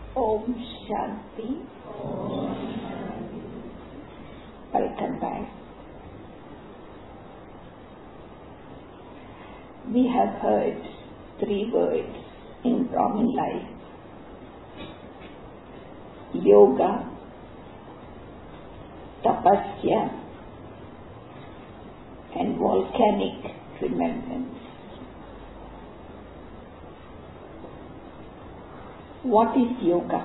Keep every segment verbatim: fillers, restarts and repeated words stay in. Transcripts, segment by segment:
Om Shanti. Welcome back. We have heard three words in Brahmin life: yoga, tapasya, and volcanic remembrance. What is yoga?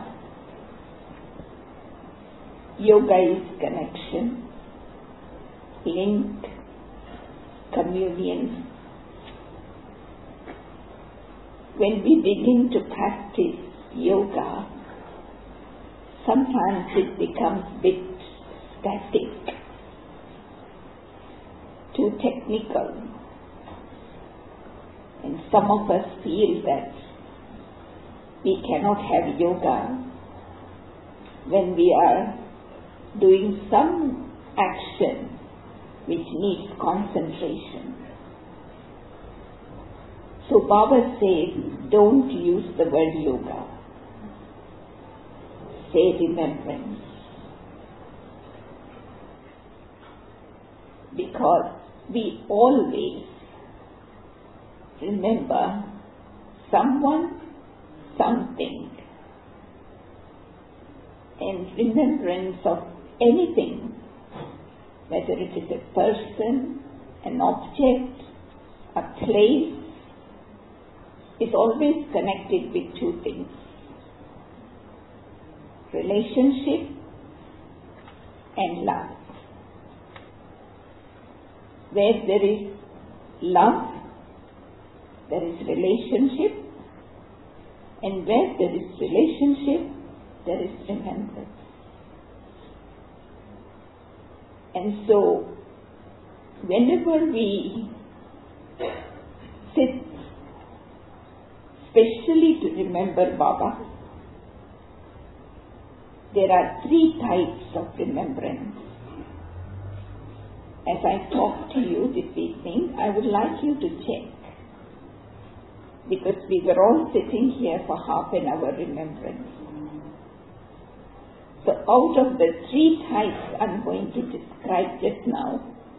Yoga is connection, link, communion. When we begin to practice yoga, sometimes it becomes a bit static, too technical, and some of us feel that we cannot have yoga when we are doing some action which needs concentration. So Baba says, don't use the word yoga. Say remembrance. Because we always remember someone, something. And remembrance of anything, whether it is a person, an object, a place, is always connected with two things: relationship and love. Where there is love, there is relationship, and where there is relationship, there is remembrance. And so, whenever we sit specially to remember Baba, there are three types of remembrance. As I talk to you this evening, I would like you to check, because we were all sitting here for half an hour remembrance. So out of the three types I'm going to describe just now,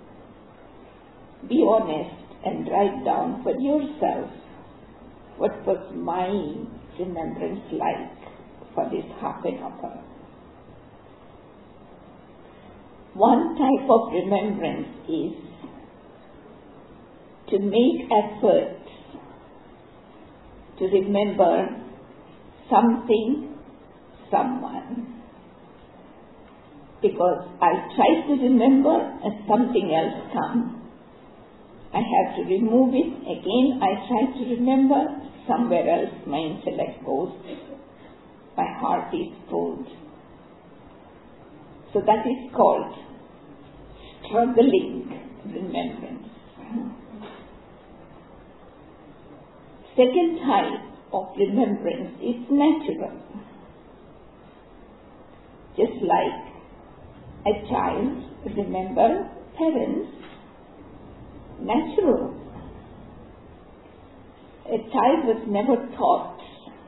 be honest and write down for yourself what was my remembrance like for this half an hour. One type of remembrance is to make efforts to remember something, someone. Because I try to remember and something else comes. I have to remove it. Again, I try to remember. Somewhere else my intellect goes. My heart is pulled. So that is called struggling remembrance. Second type of remembrance is natural. Just like a child remember parents, natural. A child was never taught.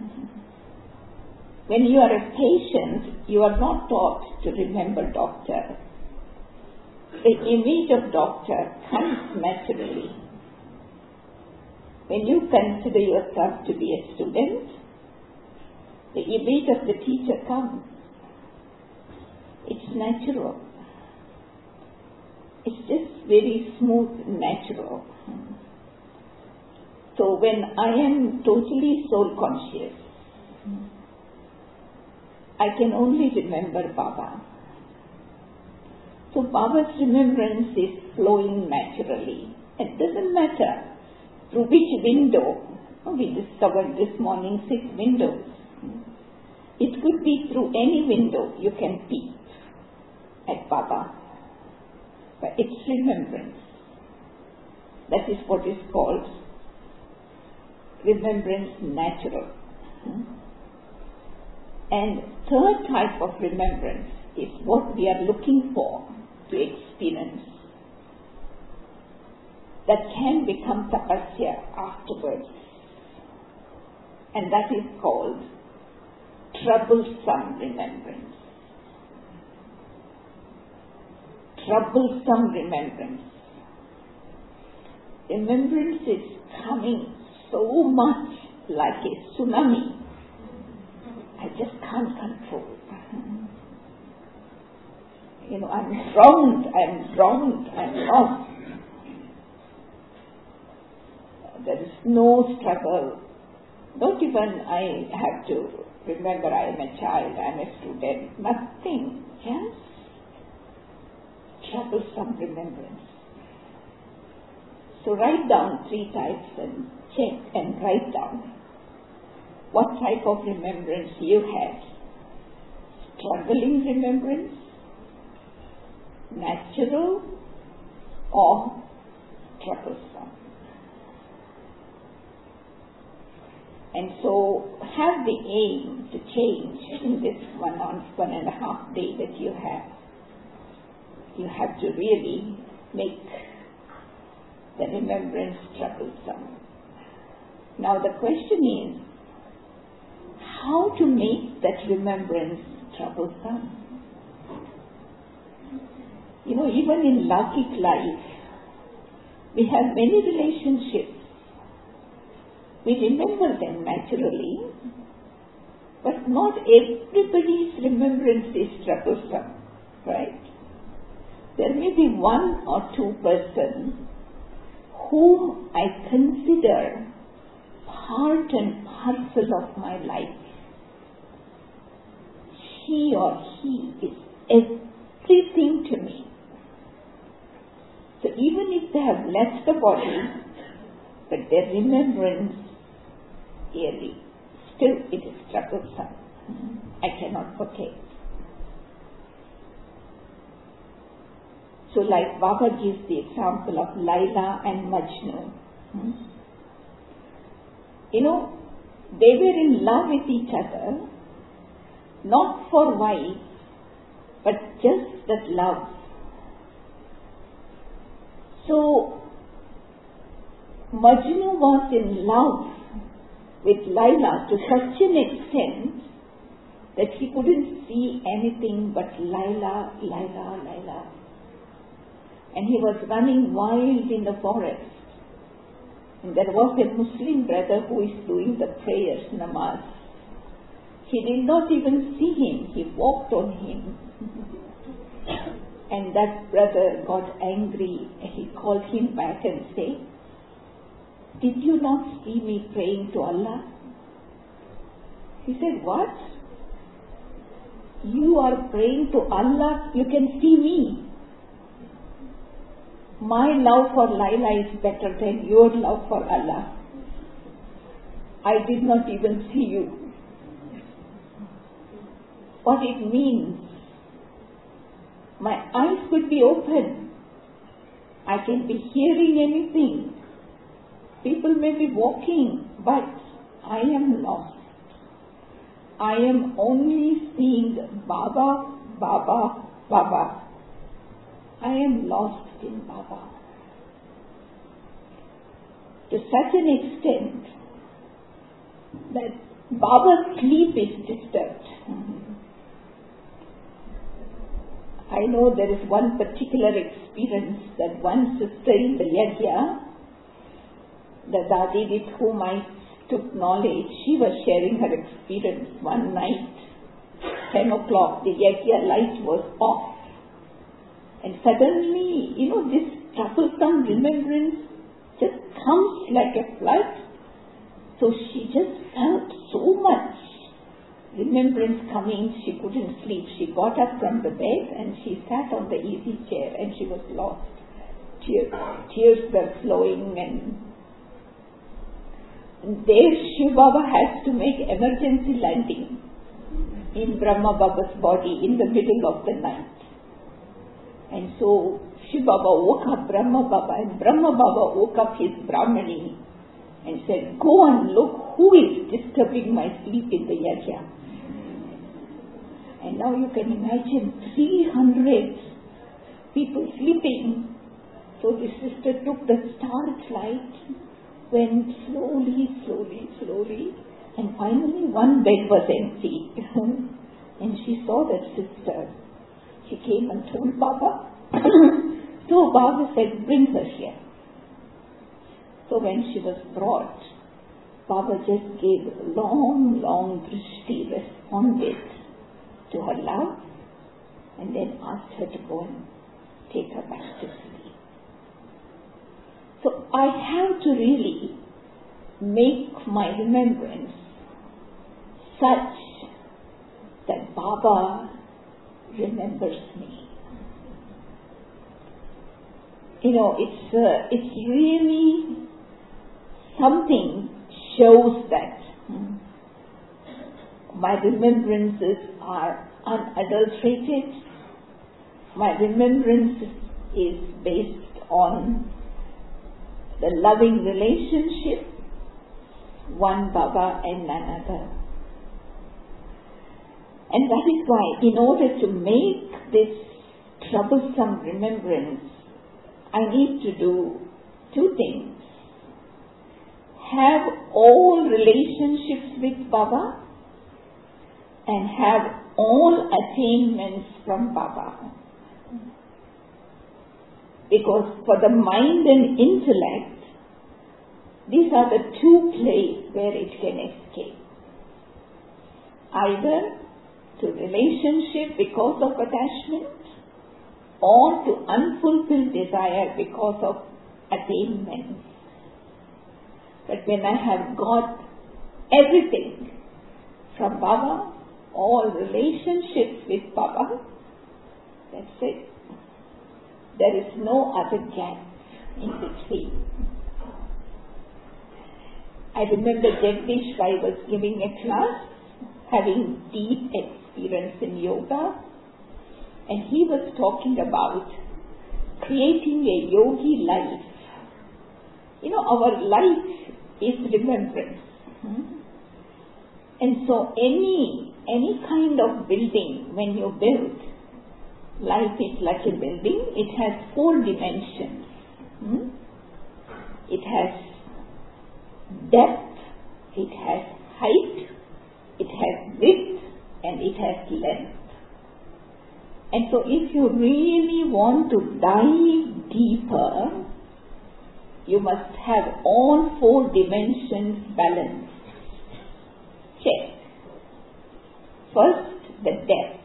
When you are a patient, you are not taught to remember doctor. The image of doctor comes naturally. When you consider yourself to be a student, the image of the teacher comes. It's natural. It's just very smooth and natural. So when I am totally soul conscious, I can only remember Baba. So Baba's remembrance is flowing naturally. It doesn't matter through which window. We discovered this morning six windows. It could be through any window you can peek at Baba. But it's remembrance. That is what is called remembrance natural. And third type of remembrance is what we are looking for to experience. That can become tapasya afterwards. And that is called troublesome remembrance. Troublesome remembrance. Remembrance is coming so much like a tsunami. I just can't control. You know, I'm drowned, I'm drowned, I'm lost. There is no struggle. Not even I have to remember I am a child, I am a student. Nothing. Just troublesome remembrance. So write down three types and check and write down what type of remembrance you have. Struggling remembrance, natural, or troublesome. And so have the aim to change in this one on one and a half day that you have. You have to really make the remembrance troublesome. Now the question is, how to make that remembrance troublesome? You know, even in Laukic life, we have many relationships. We remember them naturally, but not everybody's remembrance is troublesome, right? There may be one or two persons whom I consider part and parcel of my life. She or he is everything to me. So even if they have left the body, but their remembrance really, still it is troublesome. I cannot forget. So like Baba gives the example of Laila and Majnu. Hmm? You know, they were in love with each other, not for wife, but just that love. So, Majnu was in love with Laila to such an extent that he couldn't see anything but Laila, Laila, Laila. And he was running wild in the forest. And there was a Muslim brother who is doing the prayers, namaz. He did not even see him. He walked on him. And that brother got angry. He called him back and said, "Did you not see me praying to Allah?" He said, "What? You are praying to Allah, you can see me. My love for Laila is better than your love for Allah. I did not even see you." What it means, my eyes could be open. I can be hearing anything. People may be walking, but I am lost. I am only seeing Baba, Baba, Baba. I am lost in Baba. To such an extent that Baba's sleep is disturbed. I know there is one particular experience that one sister in the Yajna, the Dadi with whom I took knowledge, she was sharing her experience one night, ten o'clock, the Yajna light was off. And suddenly, you know, this troublesome remembrance just comes like a flood. So she just felt so much remembrance coming, she couldn't sleep. She got up from the bed and she sat on the easy chair and she was lost. Tears, tears were flowing, and, and there Shiv Baba has to make emergency landing in Brahma Baba's body in the middle of the night. And so Shiv Baba woke up Brahma Baba, and Brahma Baba woke up his Brahmani and said, "Go and look who is disturbing my sleep in the Yajna." And now you can imagine three hundred people sleeping. So the sister took the star flight, went slowly, slowly, slowly, And finally one bed was empty. And she saw that sister. She came and told Baba. So Baba said, bring her here. So when she was brought, Baba just gave a long, long drishti, responded to her love, and then asked her to go and take her back to sleep. So I have to really make my remembrance such that Baba remembers me. You know, it's uh, it's really something shows that hmm, my remembrances are unadulterated. My remembrance is based on the loving relationship, one Baba and none other. And that is why, in order to make this troublesome remembrance, I need to do two things. Have all relationships with Baba and have all attainments from Baba. Because for the mind and intellect, these are the two places where it can escape. Either to relationship because of attachment, or to unfulfilled desire because of attainment. But when I have got everything from Baba, all relationships with Baba, that's it. There is no other gap in between. I remember Jagdish Bhai was giving a class, having deep experience in yoga, and he was talking about creating a yogi life. You know, our life is remembrance. Hmm? And so any, any kind of building, when you build, life is like a building. It has four dimensions. Hmm? It has depth, it has height, it has width, and it has length. And so if you really want to dive deeper, you must have all four dimensions balanced. Check. First, the depth.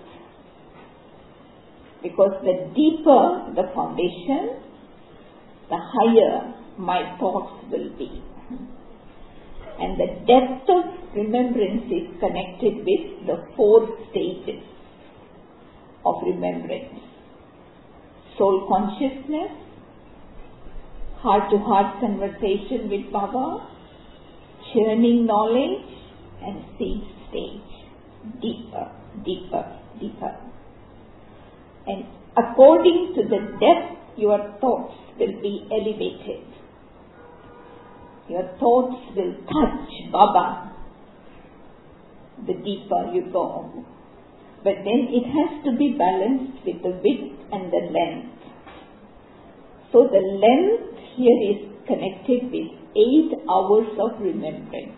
Because the deeper the foundation, the higher my thoughts will be. And the depth of remembrance is connected with the four stages of remembrance. Soul consciousness, heart-to-heart conversation with Baba, churning knowledge, and seed stage. Deeper, deeper, deeper. And according to the depth, your thoughts will be elevated. Your thoughts will touch Baba the deeper you go. But then it has to be balanced with the width and the length. So the length here is connected with eight hours of remembrance.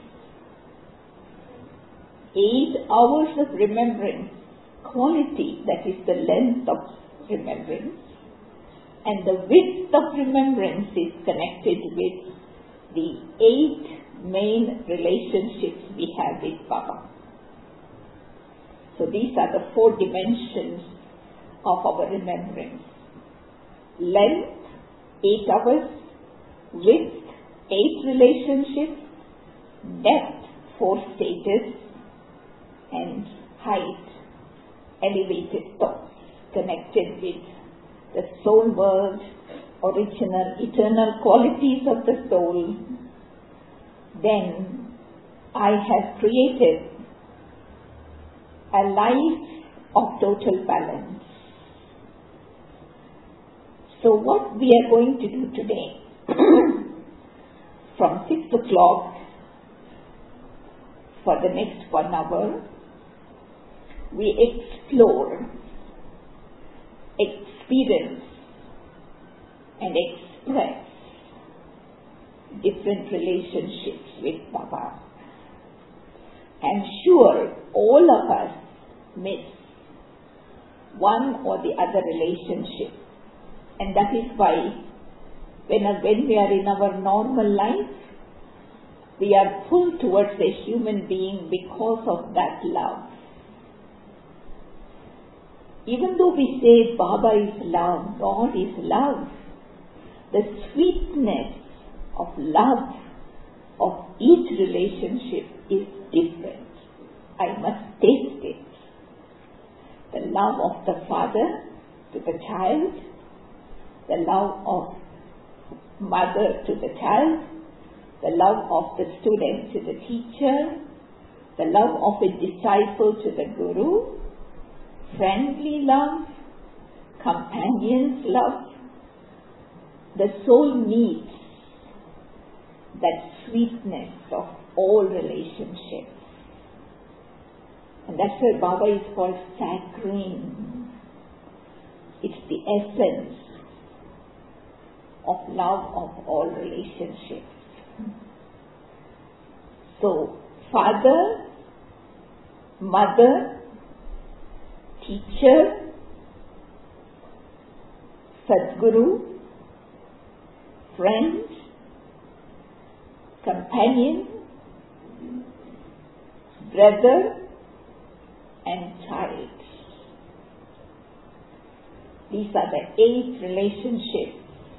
Eight hours of remembrance, quality, that is the length of remembrance. And the width of remembrance is connected with the eight main relationships we have with Baba. So these are the four dimensions of our remembrance. Length, eight hours. Width, eight relationships. Depth, four stages. And height, elevated thoughts connected with the soul world, original, eternal qualities of the soul. Then I have created a life of total balance. So what we are going to do today, from six o'clock for the next one hour, we explore, experience, and express different relationships with Baba. I'm sure all of us miss one or the other relationship. And that is why when, when we are in our normal life, we are pulled towards a human being because of that love. Even though we say Baba is love, God is love, the sweetness of love of each relationship is different. I must taste it. The love of the father to the child, the love of mother to the child, the love of the student to the teacher, the love of a disciple to the guru, friendly love, companion's love. The soul needs that sweetness of all relationships. And that's why Baba is called saccharine. It's the essence of love of all relationships. So, father, mother, teacher, Sadguru, friend, companion, brother, and child. These are the eight relationships.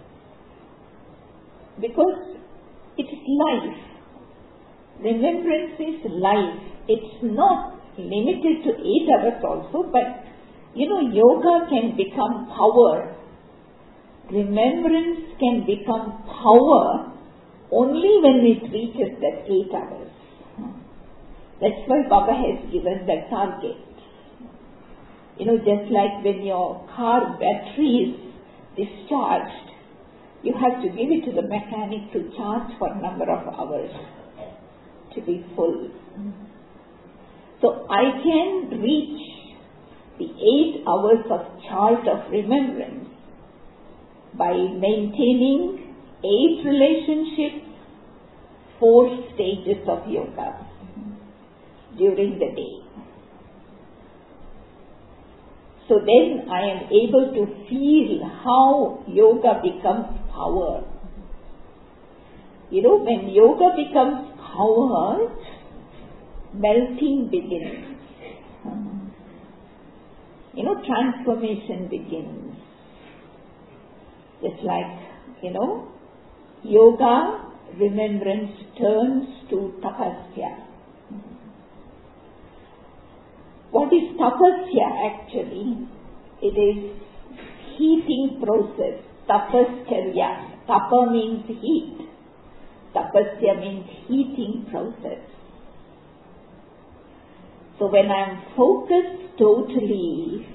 Because it is life. Remembrance is life. It's not limited to eight hours also, but you know, yoga can become power. Remembrance can become power only when it reaches that eight hours. That's why Baba has given the target. You know, just like when your car battery is discharged, you have to give it to the mechanic to charge for a number of hours to be full. So I can reach the eight hours of chart of remembrance by maintaining eight relationships, four stages of yoga during the day. So then I am able to feel how yoga becomes power. You know, when yoga becomes power, melting begins. You know, transformation begins. Just like, you know, yoga, remembrance turns to tapasya. What is tapasya actually? It is heating process. Tapasya. Tapa means heat. Tapasya means heating process. So when I am focused totally,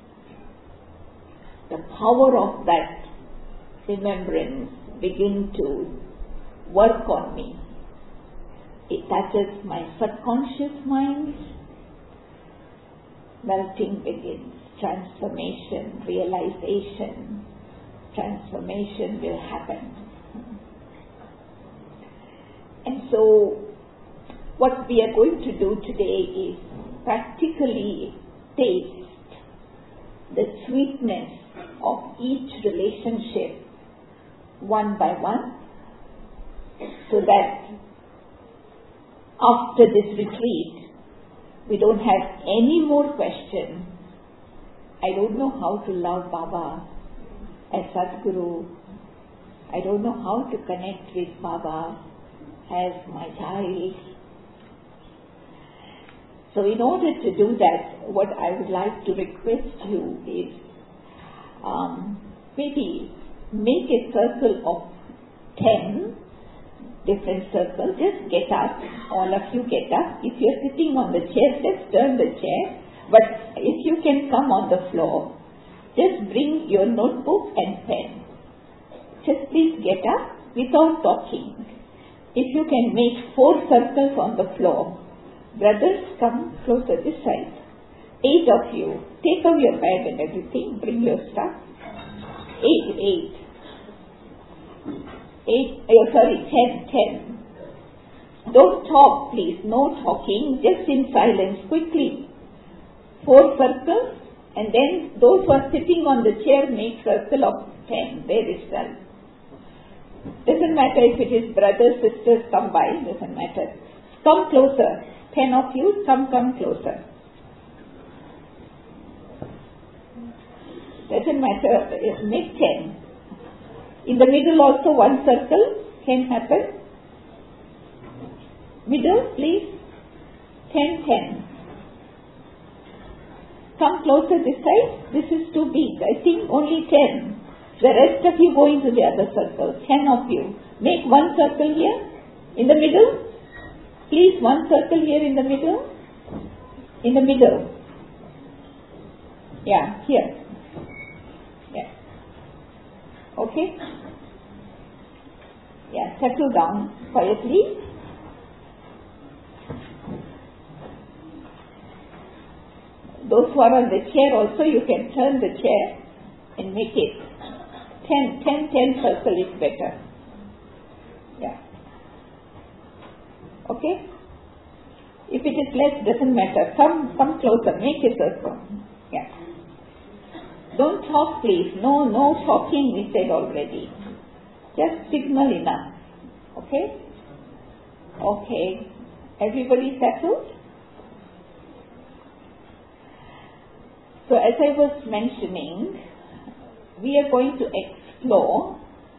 the power of that remembrance begins to work on me. It touches my subconscious mind. Melting begins. Transformation, realization, transformation will happen. And so, what we are going to do today is practically taste the sweetness of each relationship one by one, so that after this retreat, we don't have any more questions. I don't know how to love Baba as Sadguru. I don't know how to connect with Baba as my child. So in order to do that, what I would like to request you is um, maybe make a circle of ten different circles. Just get up, all of you get up. If you are sitting on the chair, just turn the chair. But if you can come on the floor, just bring your notebook and pen. Just please get up without talking. If you can make four circles on the floor, brothers, come closer this side. Eight of you, take out your bag and everything, bring your stuff. Eight, eight. Eight, oh, sorry, ten, ten. Don't talk, please. No talking. Just in silence, quickly. Four circles, and then those who are sitting on the chair make circle of ten. There itself. Doesn't matter if it is brothers, sisters combined. Doesn't matter. Come closer. Ten of you, some come closer. Doesn't matter. Make ten. In the middle also one circle can happen. Middle, please. Ten, ten. Come closer this side. This is too big. I think only ten. The rest of you go into the other circle. Ten of you. Make one circle here. In the middle. Please, one circle here in the middle. In the middle. Yeah, here. Yeah. Okay? Yeah, settle down quietly. Those who are on the chair also, you can turn the chair and make it ten, ten, ten circle is better. Yeah. Okay? If it is less, doesn't matter. Come, come closer. Make a circle. Yeah. Don't talk, please. No, no talking, we said already. Just signal enough. Okay? Okay. Everybody settled? So as I was mentioning, we are going to explore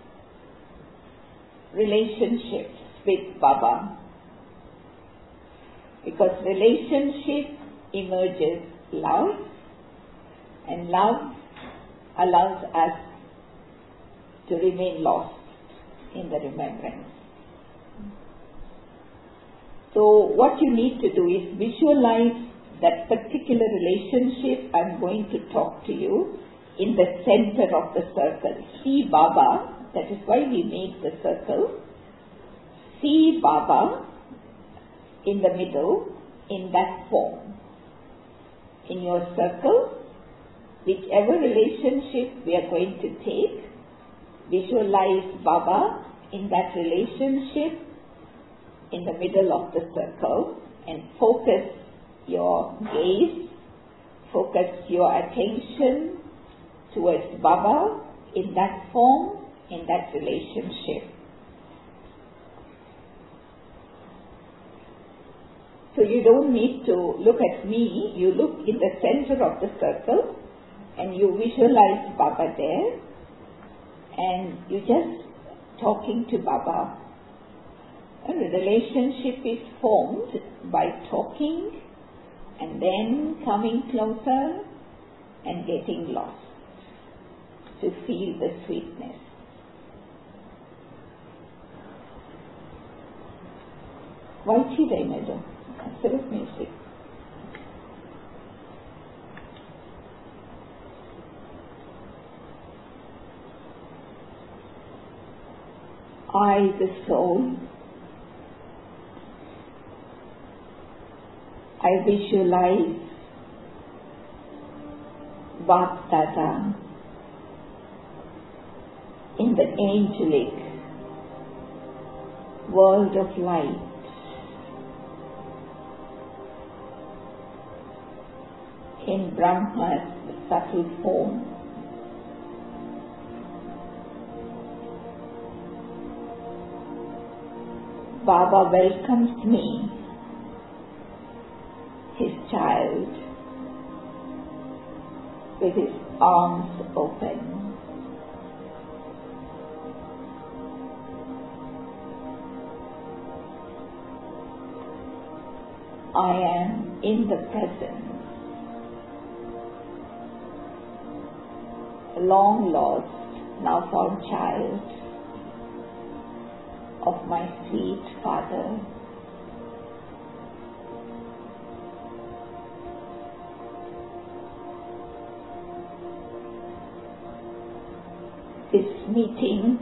relationships with Baba. Because relationship emerges love, and love allows us to remain lost in the remembrance. So what you need to do is visualize that particular relationship I'm going to talk to you in the center of the circle. See Baba, that is why we make the circle. See Baba in the middle, in that form. In your circle, whichever relationship we are going to take, visualize Baba in that relationship in the middle of the circle, and focus your gaze, focus your attention towards Baba in that form, in that relationship. So you don't need to look at me, you look in the center of the circle and you visualize Baba there, and you just talking to Baba. And the relationship is formed by talking and then coming closer and getting lost to feel the sweetness. Vaicirai madam, serve music. I, the soul, I visualize Bap-Dada in the angelic world of light. In Brahma's subtle form. Baba welcomes me, his child, with his arms open. I am in the presence, long lost, now found child of my sweet Father. This meeting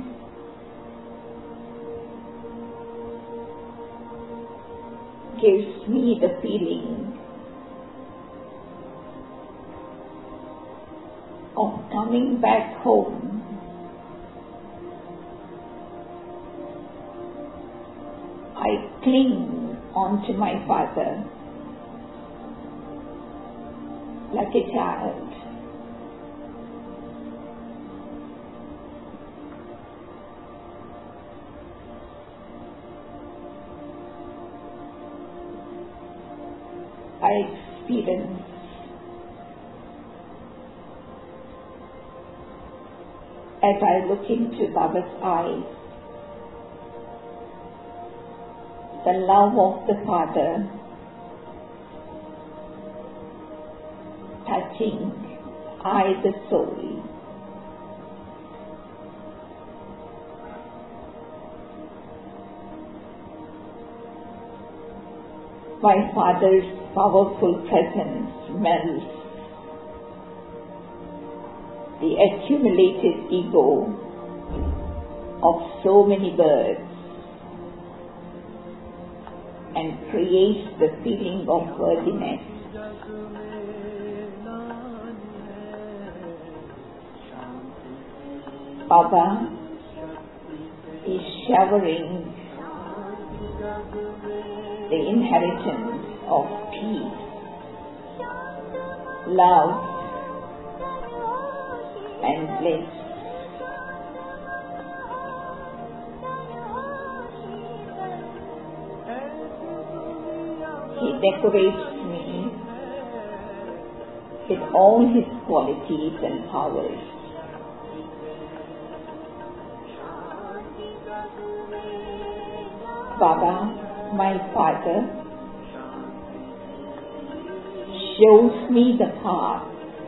gives me the feeling of coming back home. I cling onto my father like a child. I experience as I look into Baba's eyes the love of the Father touching I the soul. My Father's powerful presence melts the accumulated ego of so many birds and creates the feeling of worthiness. Baba is showering the inheritance of peace, love, and bliss. He decorates me with all his qualities and powers. Baba, my Father, shows me the path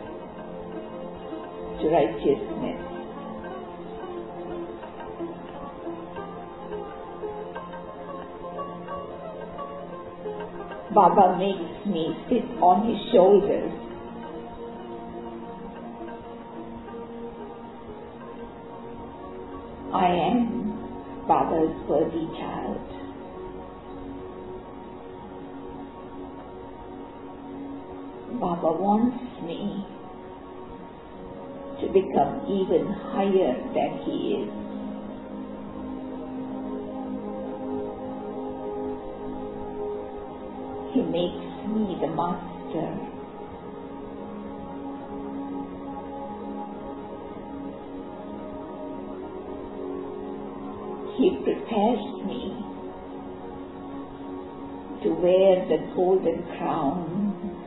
to righteousness. Baba makes me sit on his shoulders. I am Baba's worthy child. Baba wants me to become even higher than he is. He makes me the master. He prepares me to wear the golden crown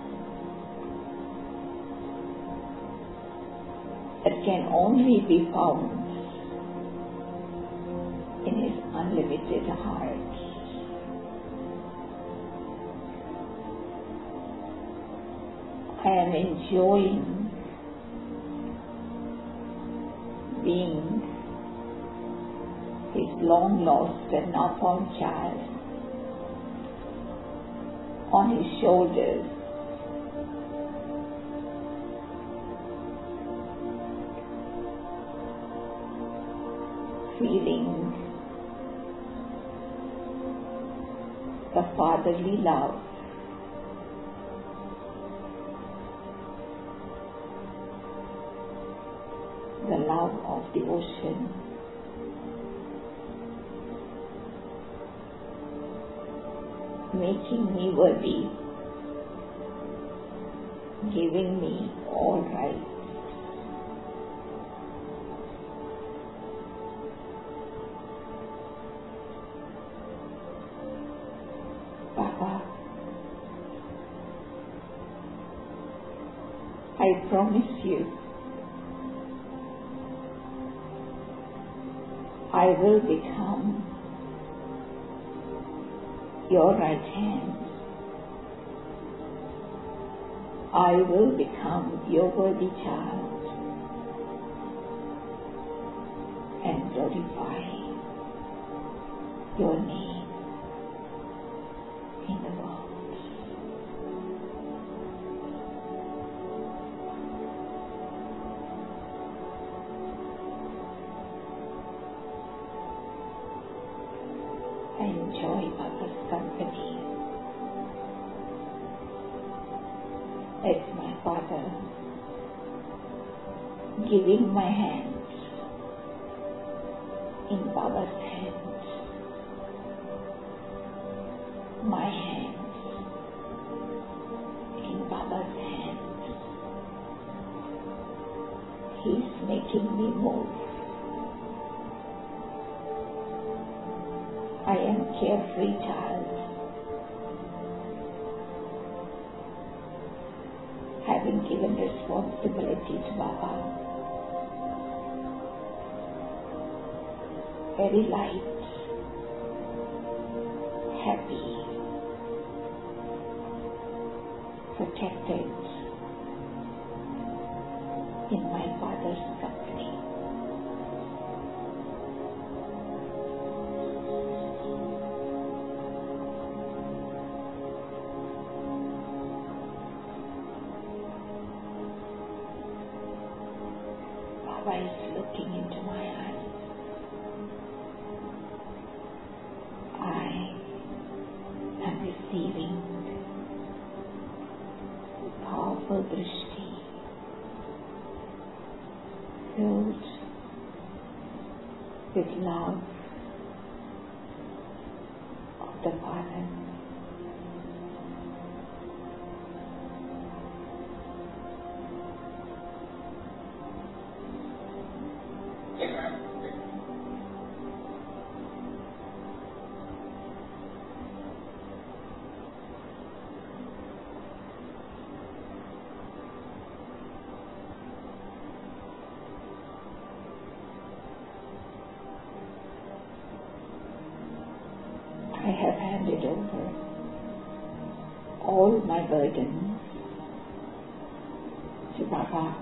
that can only be found in his unlimited heart. I am enjoying being his long lost and now found child on his shoulders. Feeling the fatherly love. The love of the ocean. Making me worthy. Giving me all rights. Baba, I promise you, I will become your right hand. I will become your worthy child and glorify your name in the world. I enjoy Baba's company as my Father, giving my hands in Baba's hands my hands in Baba's hands. He's making me move. I am carefree child, having given responsibility to Baba. Very light, happy, protected in my Father's company. Baba is looking into my eyes. I am receiving powerful drishti, filled with love of the Father. I have handed over all my burdens to Baba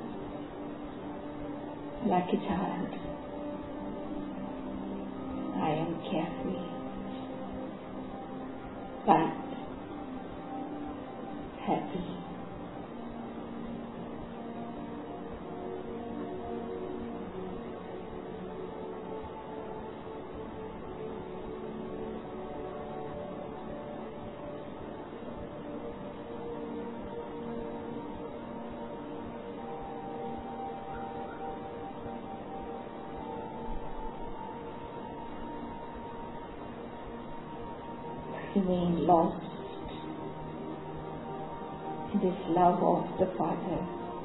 like a child. I am carefree, light, happy. Remain lost in this love of the Father,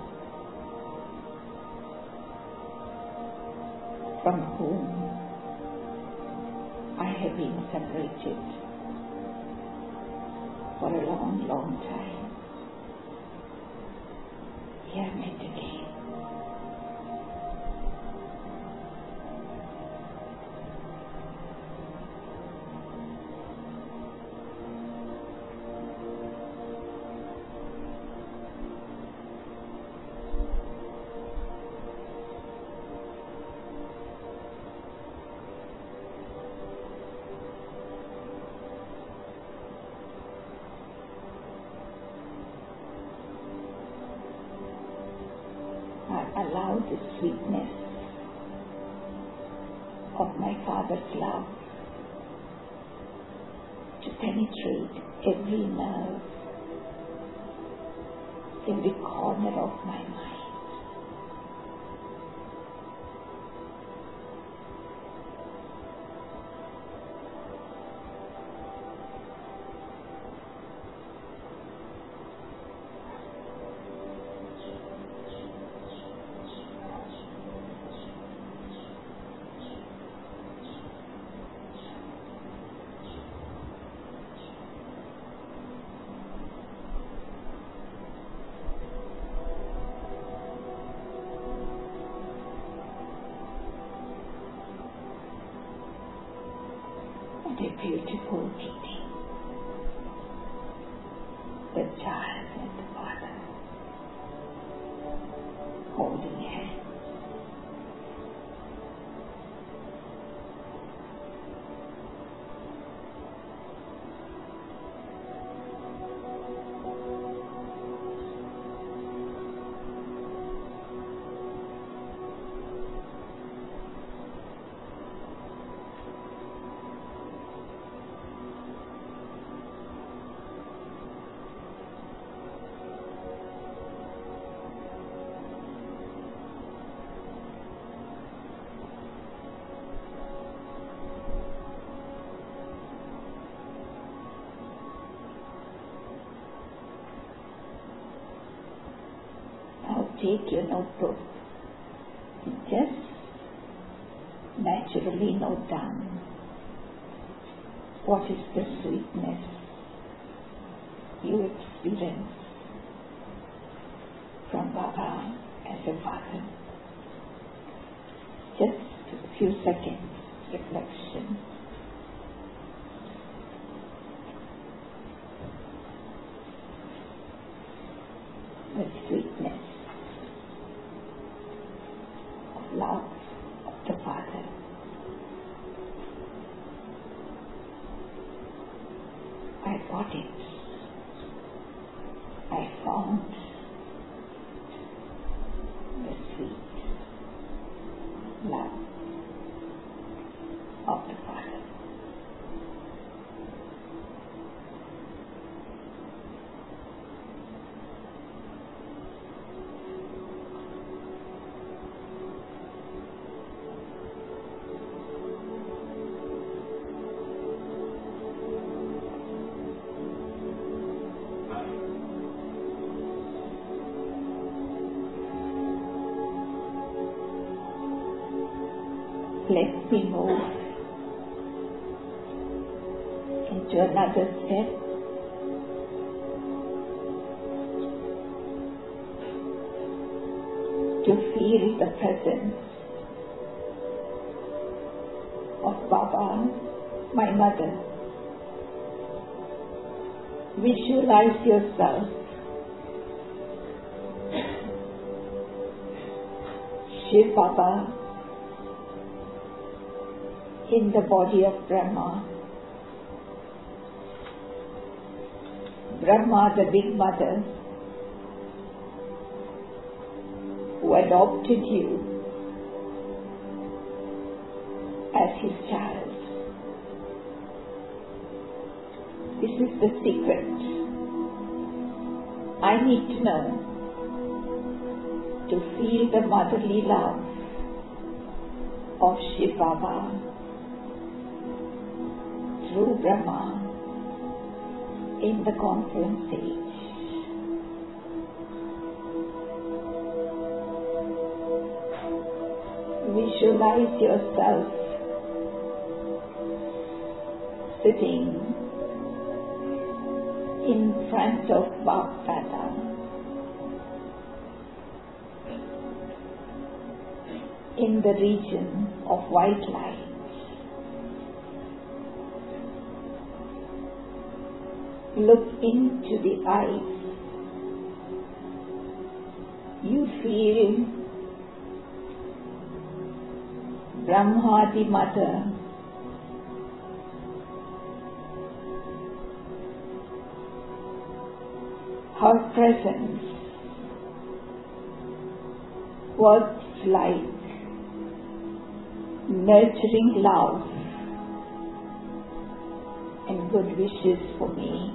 from whom I have been separated for a long, long time. We are met again. Allow the sweetness of my Father's love to penetrate every nerve, every corner of my mind. What a beautiful meeting. The child and the Father holding hands. take your notebook, just naturally note down what is the sweetness you experience from Baba as a father. Just a few seconds reflection. The sweetness of love of the Father. I got it. I found the sweet love of the Father. Let me move into another step. To feel the presence of Baba, my mother. Visualize yourself Shiv Baba in the body of Brahma. Brahma, the big mother, who adopted you as his child. This is the secret. I need to know to feel the motherly love of Shiv Baba through Brahma in the conference stage. Visualize yourself sitting in front of Baba in the region of white light. Look into the eyes. You feel Brahma, the mother, her presence was like nurturing love and good wishes for me.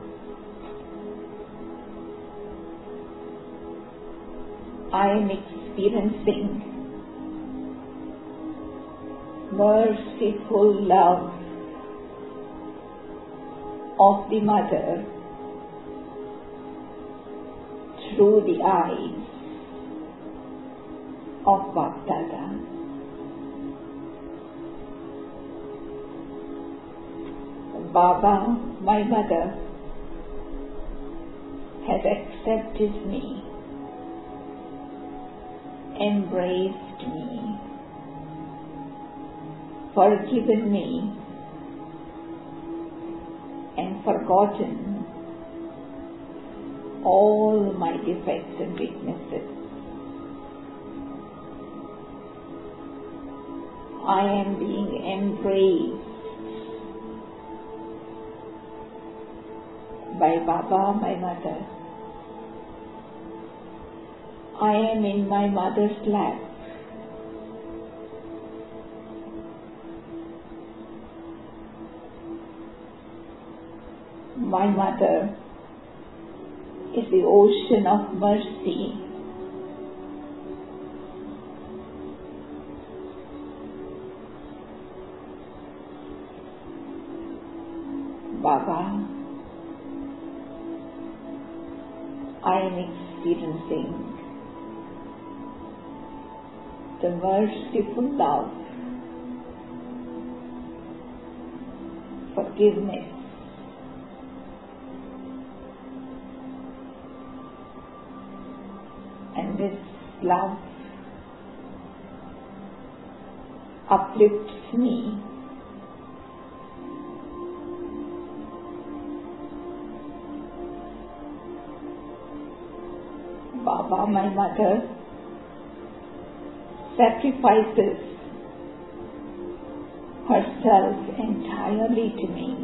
I am experiencing merciful love of the mother through the eyes of Baba. Baba, my mother, has accepted me, embraced me, forgiven me, and forgotten all my defects and weaknesses. I am being embraced by Baba, my mother. I am in my mother's lap. My mother is the ocean of mercy. Baba, I am experiencing the merciful love, forgiveness, and this love uplifts me Baba, my mother, sacrifices herself entirely to me.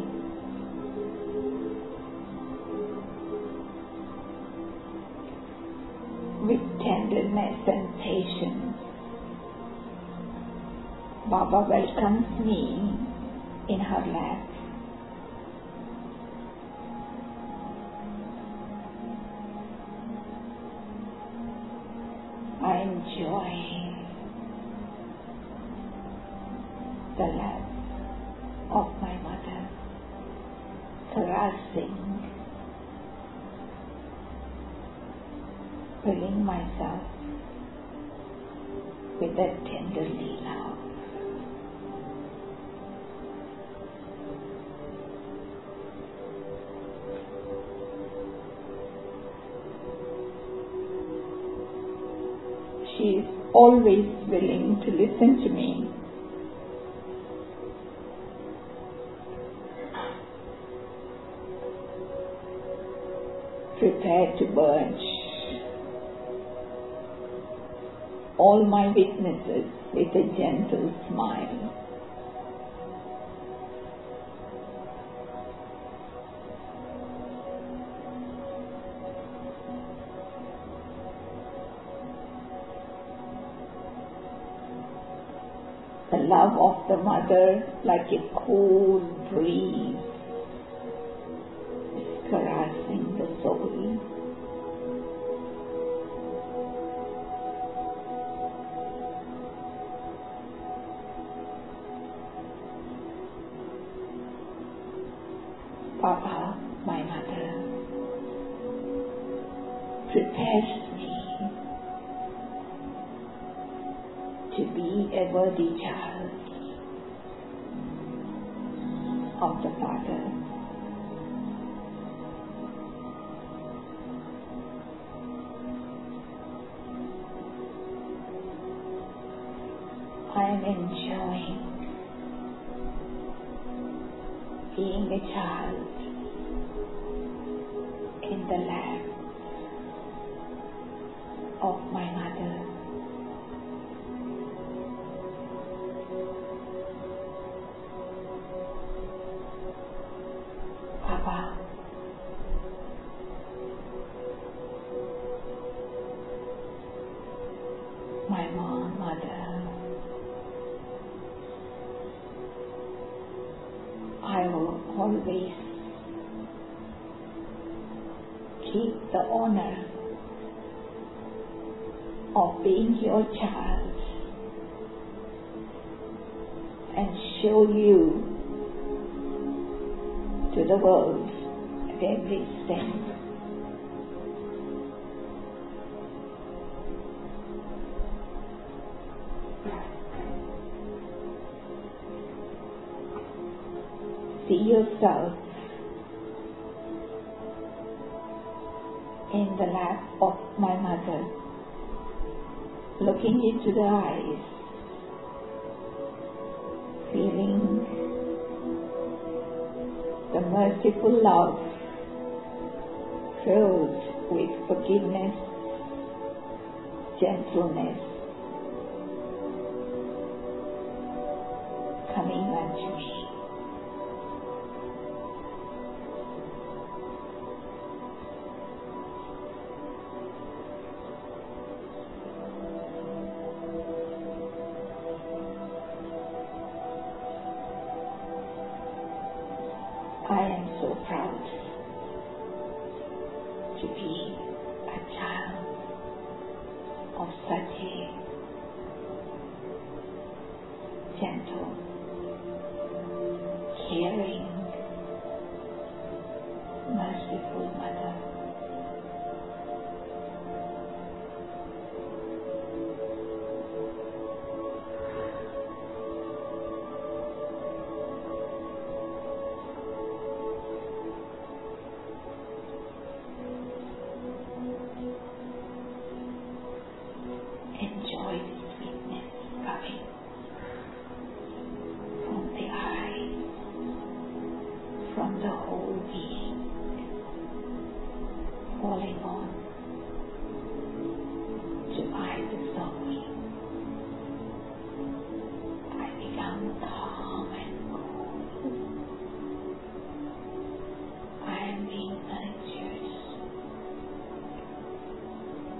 With tenderness and patience, Baba welcomes me in her lap. I enjoy the lap of my mother, caressing, filling myself with that tenderly love. She is always willing to listen to me. Prepared to purge all my weaknesses with a gentle smile. The love of the mother, like a cool breeze, is caressing the soul. Baba, my mother, prepares me to be a worthy child of the Father. I am enjoying being a child in the lap of my mother. Baba, my mom, mother, I will always keep the honor of being your child and show you to the world at every step. See yourself in the lap of my mother, looking into the eyes, feeling the merciful love filled with forgiveness, gentleness, coming unto me. I am so proud to be a child of such a gentle, caring, merciful mother.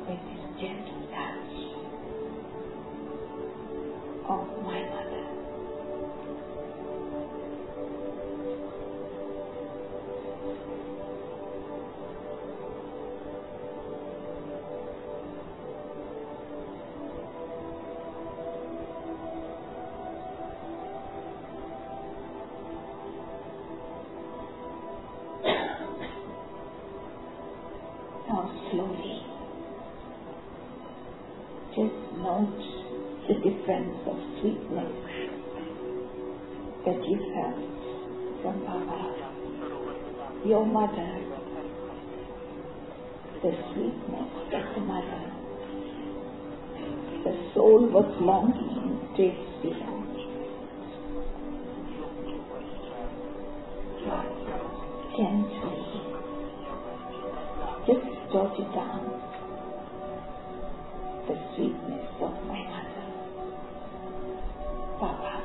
with this gentle touch of my mother. Now slowly, just note the difference of sweetness that you felt from Baba, your mother, the sweetness of the mother. The soul was longing to experience. Gently, just jot it down, the sweetness of my mother, Baba.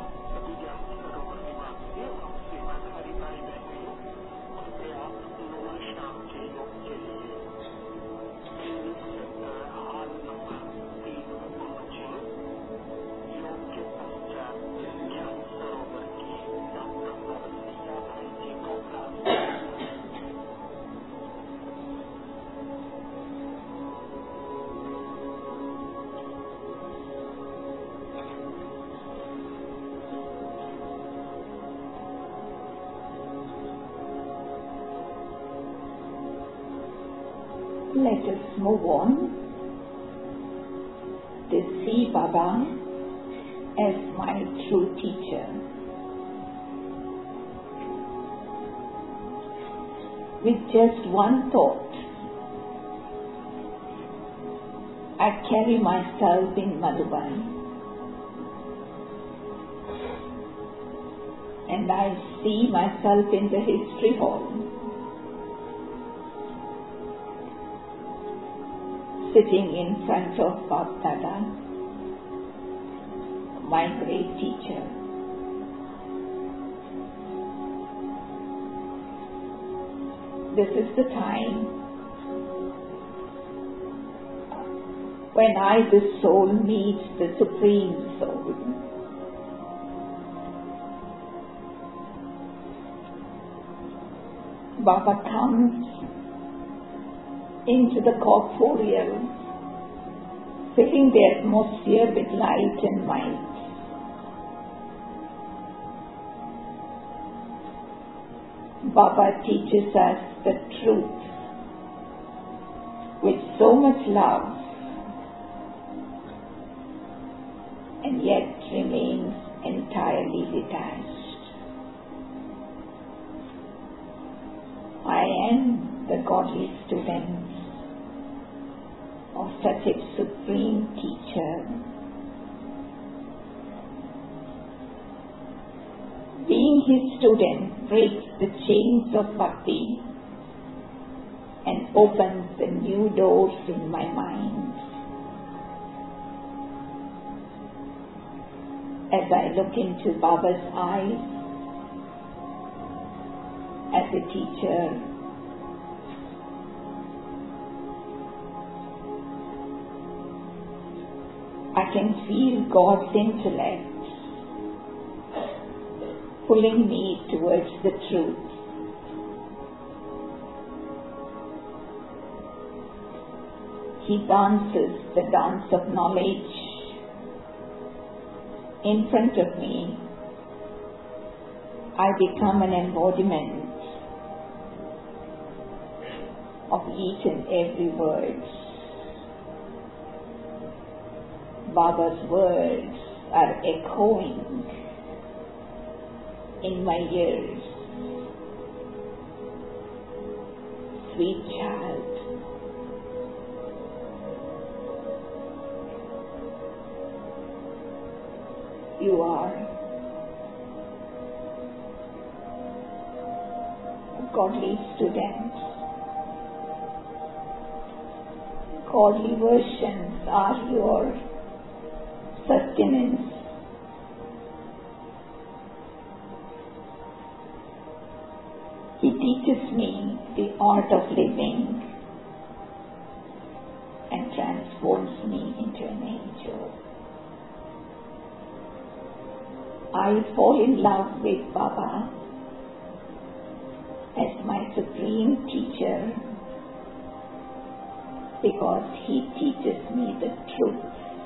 Let us move on to see Baba as my true teacher. With just one thought, I carry myself in Madhuban and I see myself in the history hall, sitting in front of Bab Dada, my great teacher. This is the time when I, the soul, meet the Supreme Soul. Baba comes into the corporeal, filling the atmosphere with light and might. Baba teaches us the truth with so much love and yet remains entirely detached. I am the godly student of such a supreme teacher. Being his student breaks the chains of bhakti and opens the new doors in my mind. As I look into Baba's eyes as a teacher, I can feel God's intellect pulling me towards the truth. He dances the dance of knowledge in front of me. I become an embodiment of each and every word. Baba's words are echoing in my ears. Sweet child, you are a godly student. Godly versions are your sustenance. He teaches me the art of living and transforms me into an angel. I fall in love with Baba as my supreme teacher because he teaches me the truth.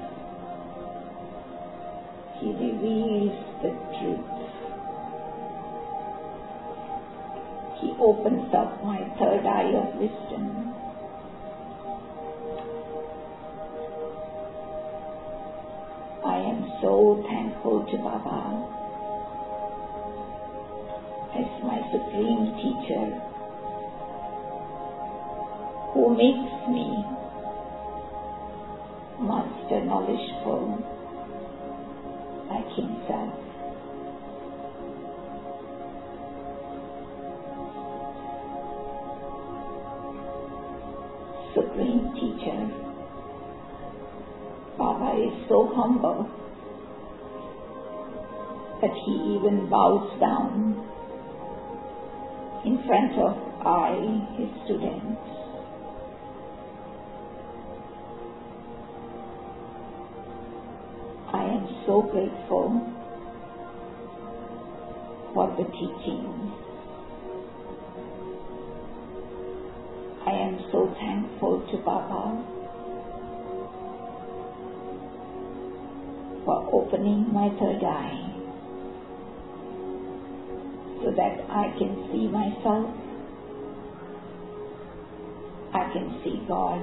He reveals the truth. He opens up my third eye of wisdom. I am so thankful to Baba as my supreme teacher who makes me master knowledgeful like himself. Supreme teacher, Baba is so humble that he even bows down in front of I, his students. I am so grateful for the teaching. I am so thankful to Baba for opening my third eye so that I can see myself, I can see God,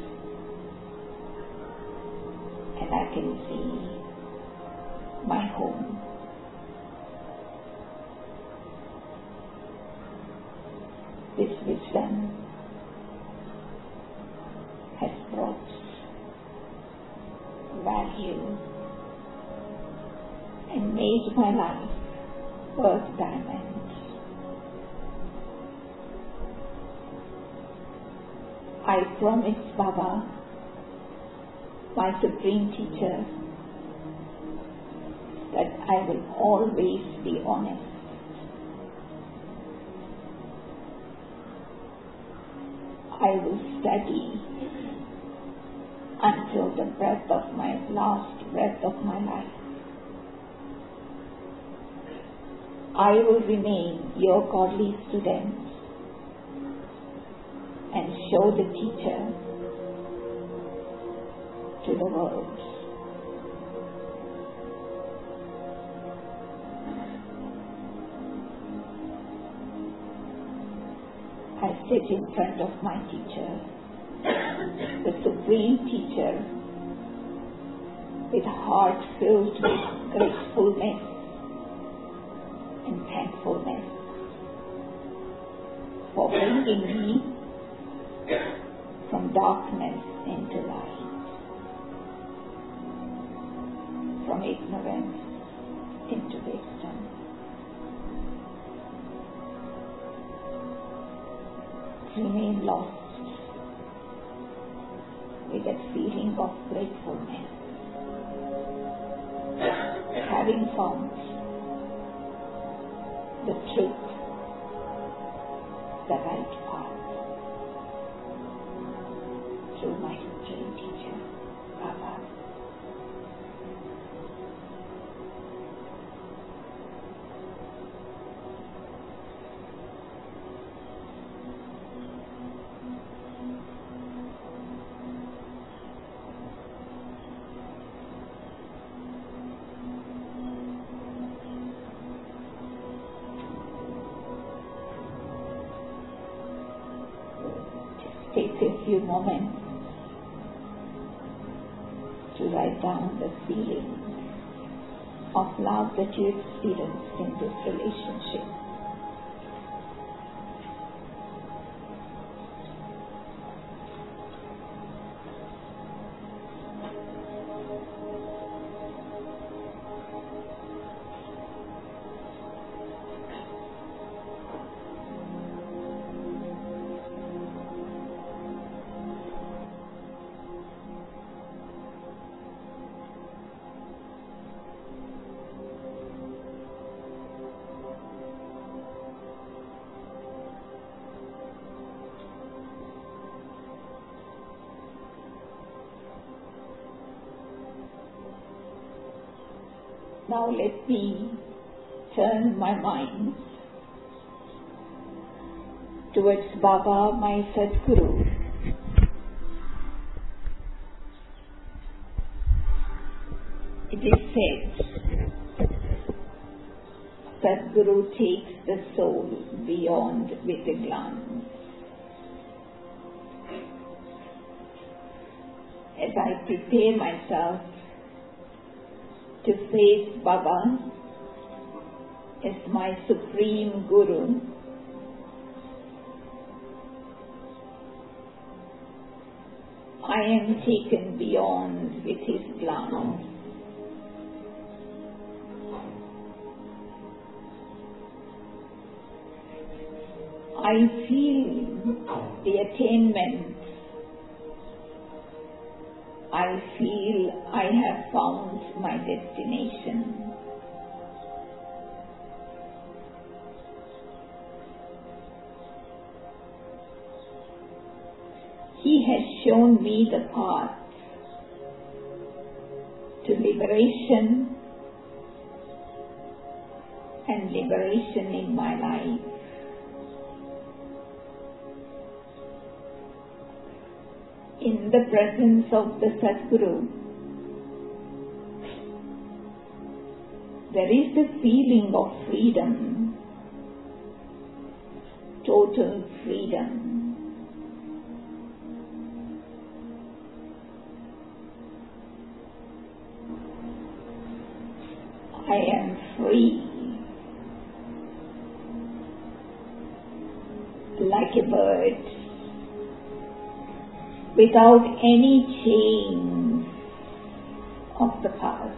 and I can see my home. This wisdom has brought value and made my life worth diamond. I promise Baba, my supreme teacher, that I will always be honest. I will study until the breath of my last breath of my life. I will remain your godly student and show the teacher to the world. I sit in front of my teacher, the supreme teacher, with a heart filled with gratefulness and thankfulness for bringing me from darkness into light, from ignorance into wisdom. Remain lost with that feeling of gratefulness, having found the truth, the right path, through my supreme teacher, Baba. Take a few moments to write down the feeling of love that you experienced in this relationship. Now let me turn my mind towards Baba, my Sadguru. It is said, Sadguru takes the soul beyond with a glance. As I prepare myself to face Baba as my Supreme Guru, I am taken beyond with his glance. I feel the attainment. I feel I have found my destination. He has shown me the path to liberation and liberation in my life. In the presence of the Sadguru, there is a feeling of freedom, total freedom. I am free, like a bird, without any chains of the past.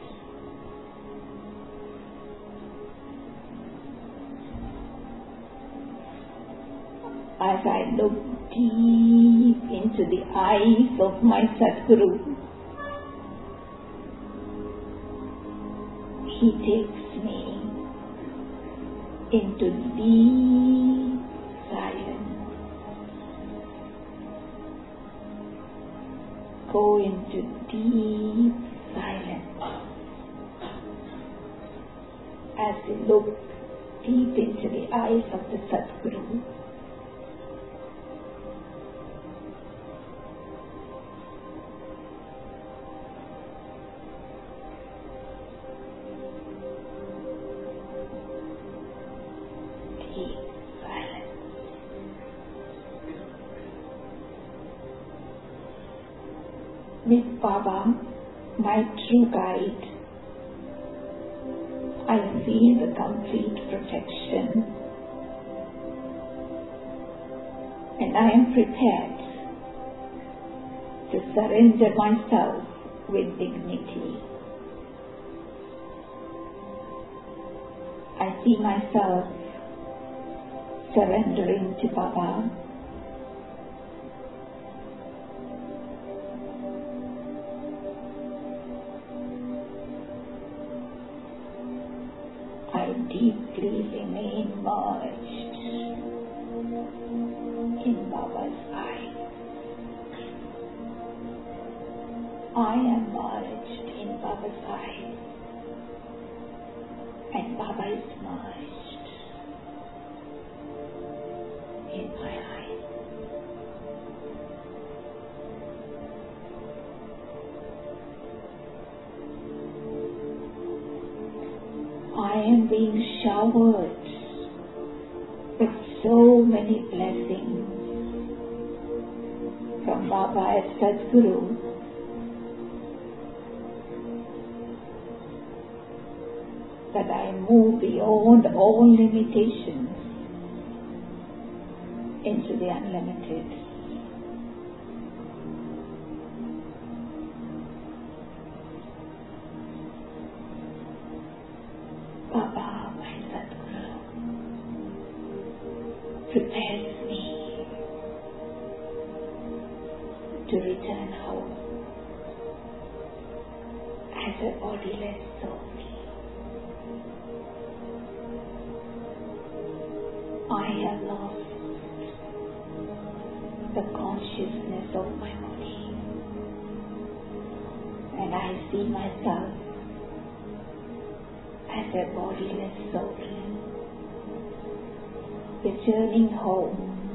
As I look deep into the eyes of my Sadguru, he takes me into deep silence. Go into deep silence as you look deep into the eyes of the Sadguru. Deep silence. With Baba, my true guide, I feel the complete protection, and I am prepared to surrender myself with dignity. I see myself surrendering to Baba. I deeply remain merged in Baba's eye. I am merged in Baba's eye, and Baba is merged in my eye. I am being showered with so many blessings from Baba as Sadguru. That I move beyond all limitations into the unlimited. Baba, my Sadguru, prepares me to return home as a bodiless soul. I have lost the consciousness of my body, and I see myself as a bodiless soul, returning home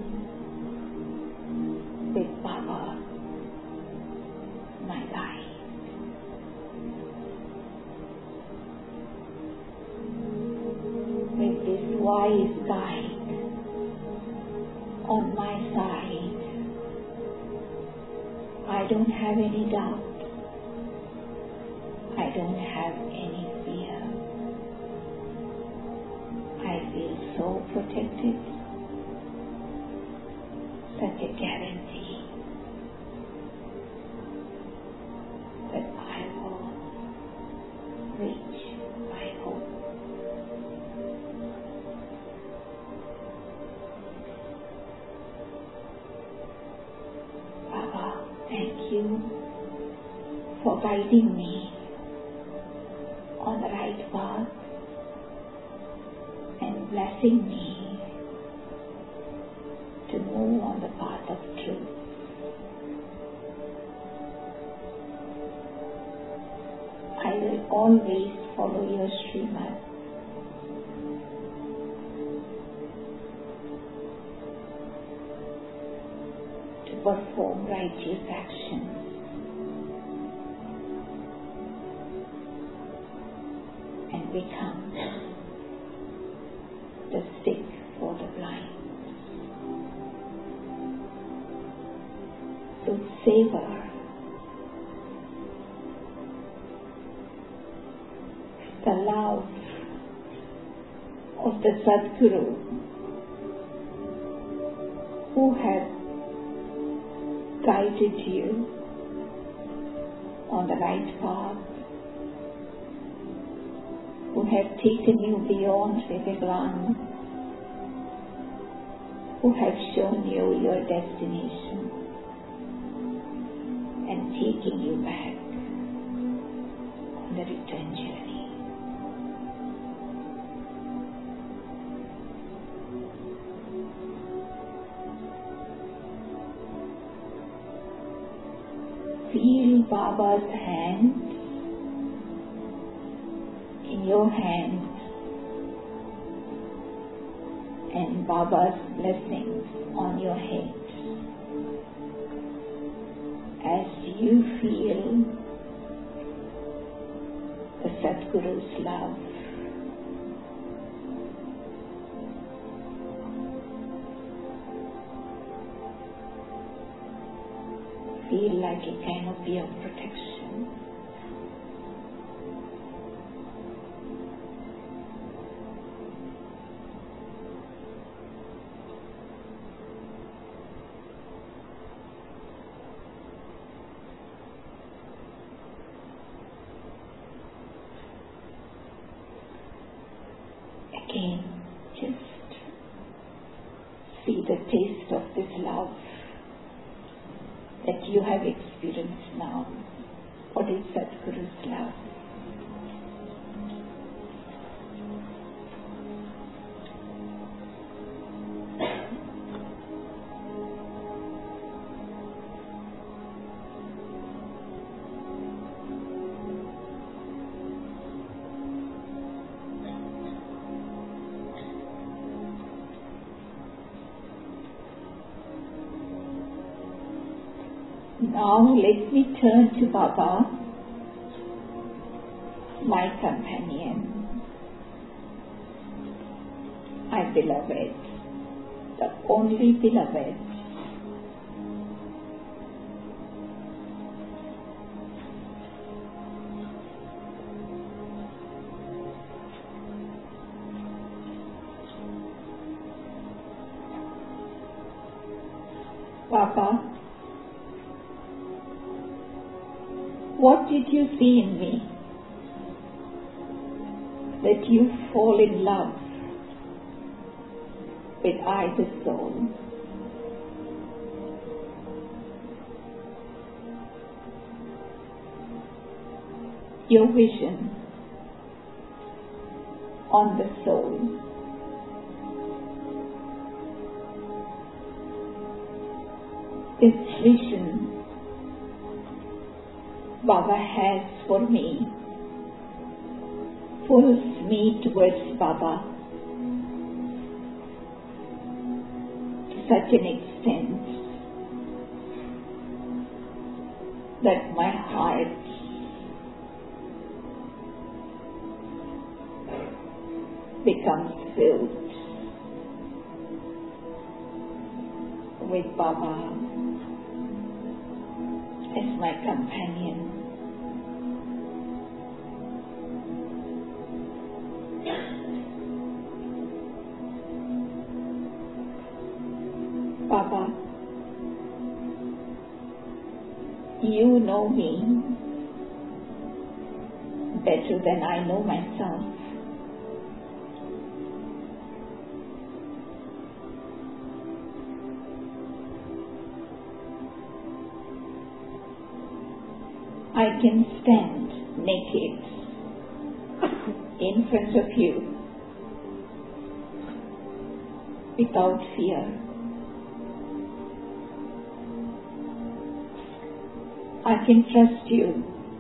with Baba, my life. With this wise guide on my side, I don't have any doubt. I don't have any fear. I feel so protected. Such a guarantee that I will reach my home. Baba, thank you for guiding me on the right path and blessing me to move on the path of truth. I will always follow your Srimad. To perform righteous actions. And become the sick for the blind. So savor the love of the Sadguru who has guided you on the right path, who have taken you beyond Vivekana, who have shown you your destination and taking you back on the return journey. Feel Baba's hand in your hand and Baba's blessings on your head as you feel the Sadguru's love. Feel like a canopy of protection. Again, just see the taste of this love that you have experienced now. What is Sadguru's love? Now let me turn to Baba, my companion, my beloved, the only beloved. Baba, what did you see in me that you fall in love with I the soul? Your vision on the soul. This vision Baba has for me pulls me towards Baba to such an extent that my heart becomes filled with Baba as my companion. Baba, you know me better than I know myself. I can stand naked in front of you without fear. I can trust you.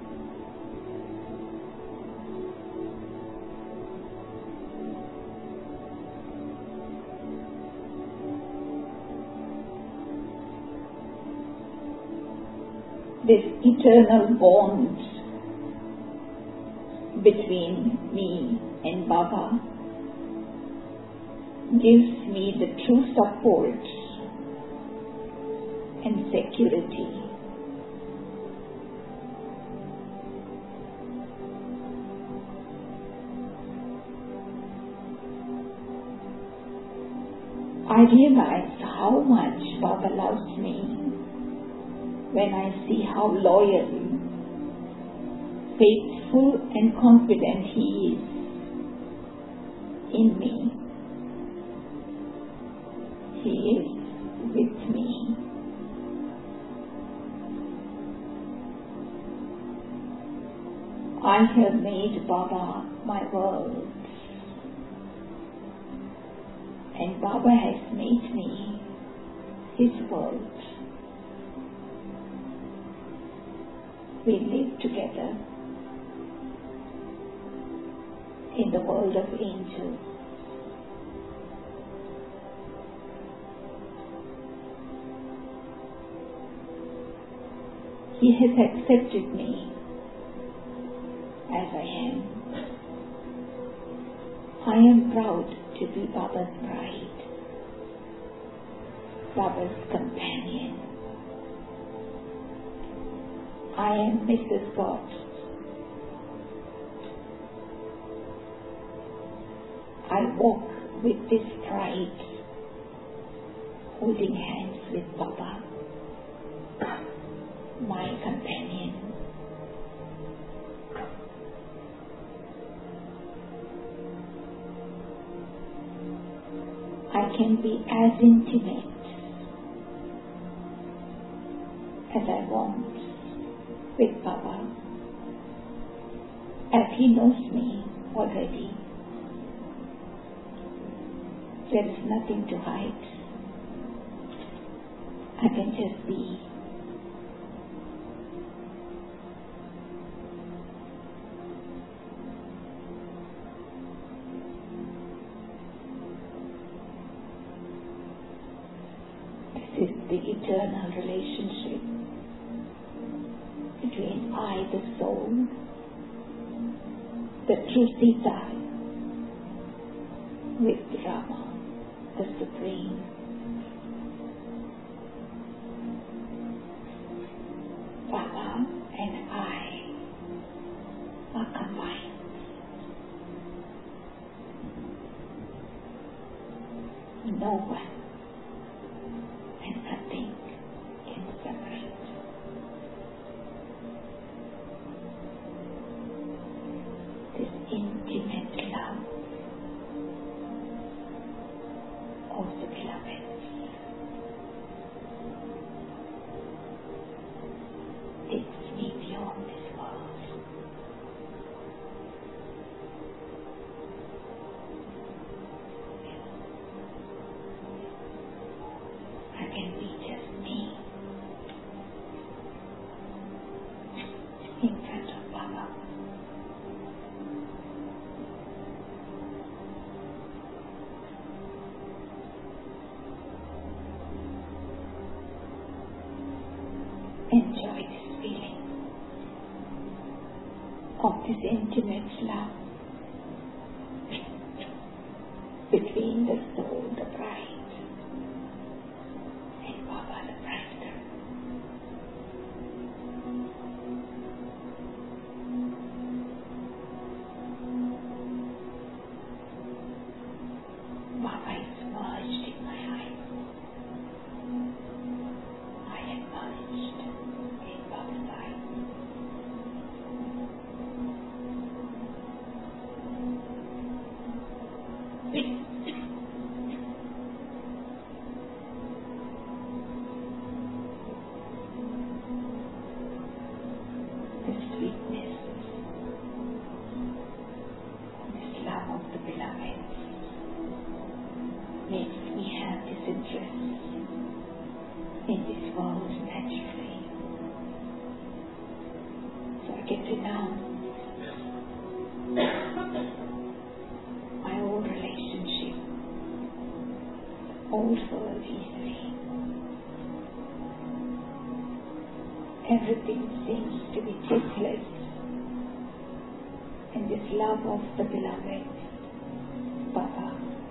This eternal bond between me and Baba gives me the true support and security. I realize how much Baba loves me when I see how loyal, faithful and confident He is in me. He is with me. I have made Baba my world, and Baba has made me His world. We live together in the world of angels. He has accepted me as I am. I am proud to be Baba's bride, Baba's companion. I am Missus God. I walk with this pride, holding hands with Baba, my companion. I can be as intimate as I want with Baba, as He knows me already. There is nothing to hide. I can just be. This is the eternal relationship between I, the soul, the true Sita, with Rama, the Supreme. Baba and I are combined. No one and nothing can separate. This intimate love of the beloved. Takes me beyond this world. I can be just me in front of Baba of this intimate love between the soul, the bride, and Baba, the bridegroom. Baba is merged in my eyes. I am merged in Baba's eyes. The sweetness, this love of the beloved makes me have this interest in this world naturally. So I get to know my old relationship, old world easily. Everything seems to be tasteless in this love of the beloved, Baba.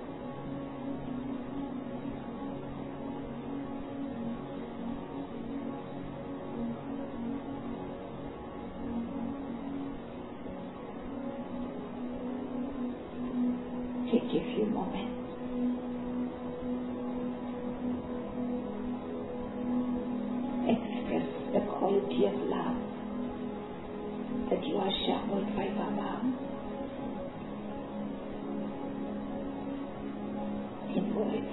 Take a few moments. Express the quality of love that you are showered by Baba in words.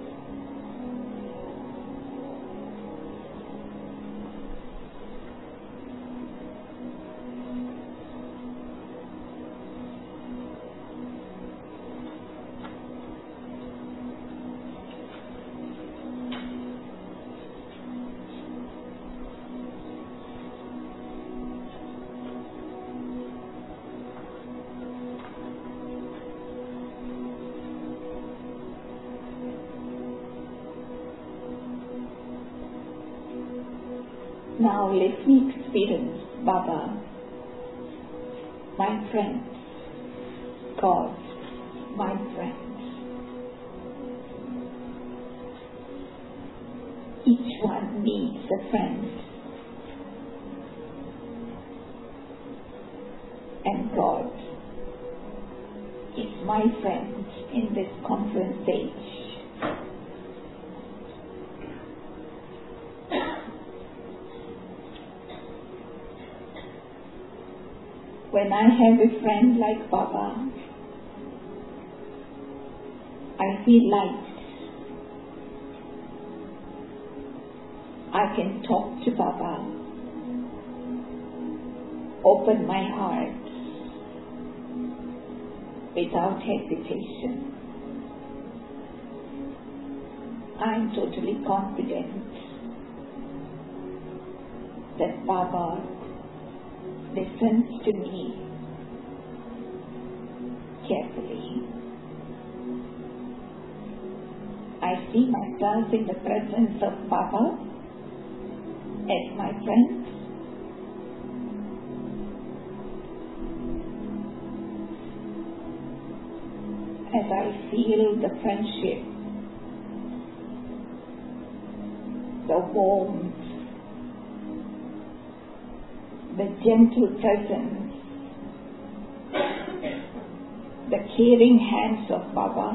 Now let me experience Baba, my friend, God, my friend. Each one needs a friend, and God is my friend in this conference age. When I have a friend like Baba, I feel light. I can talk to Baba, open my heart without hesitation. I am totally confident that Baba listens to me carefully. I see myself in the presence of Baba as my friend. As I feel the friendship, the warmth, the gentle presence, the caring hands of Baba,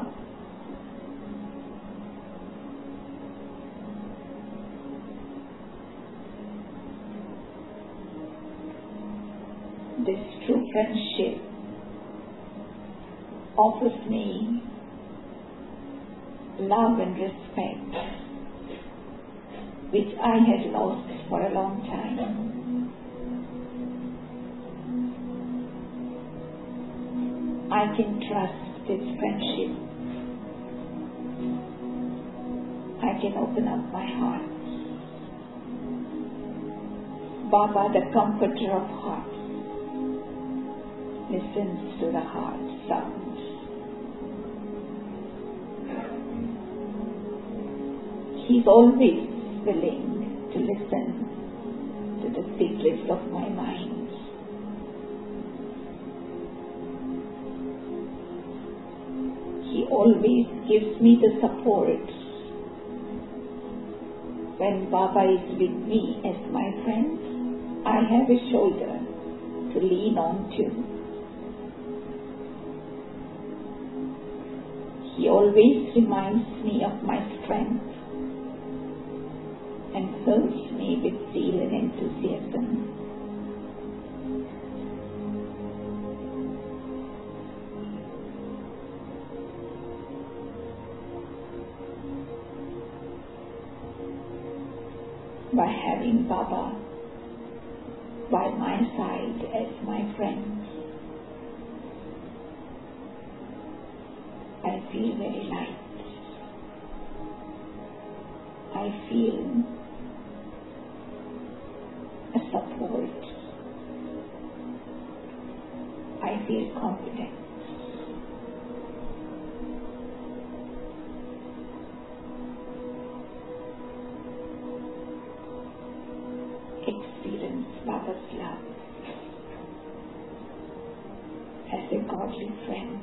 this true friendship offers me love and respect which I had lost for a long time. I can trust this friendship. I can open up my heart. Baba, the comforter of hearts, listens to the heart sound. He's always willing to listen to the secrets of my mind. always gives me the support. When Baba is with me as my friend, I have a shoulder to lean on to. He always reminds me of my strength and fills me with zeal and enthusiasm. By having Baba by my side as my friend, I feel very light. I feel a support. I feel confident. Experience Baba's love as a godly friend.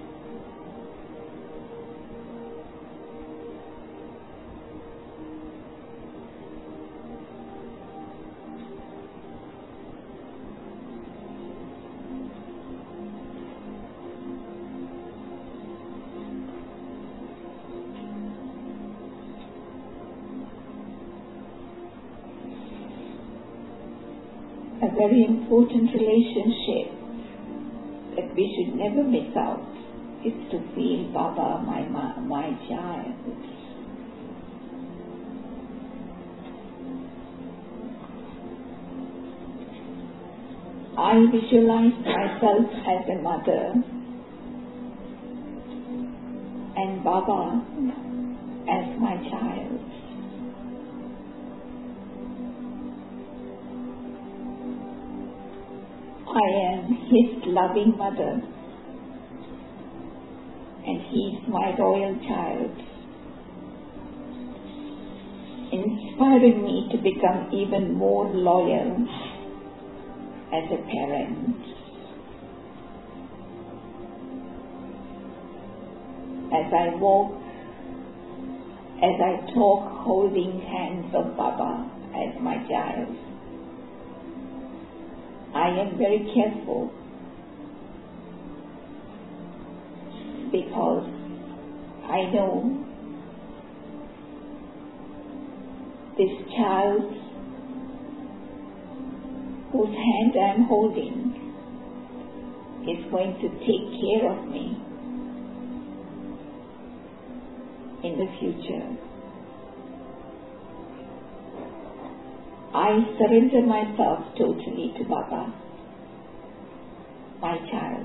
A very important relationship that we should never miss out is to feel Baba, my, my, my child. I visualize myself as a mother and Baba as my child. I am his loving mother and he is my royal child, inspiring me to become even more loyal as a parent. As I walk, as I talk holding hands of Baba as my child, I am very careful because I know this child whose hand I am holding is going to take care of me in the future. I surrender myself totally to Baba, my child,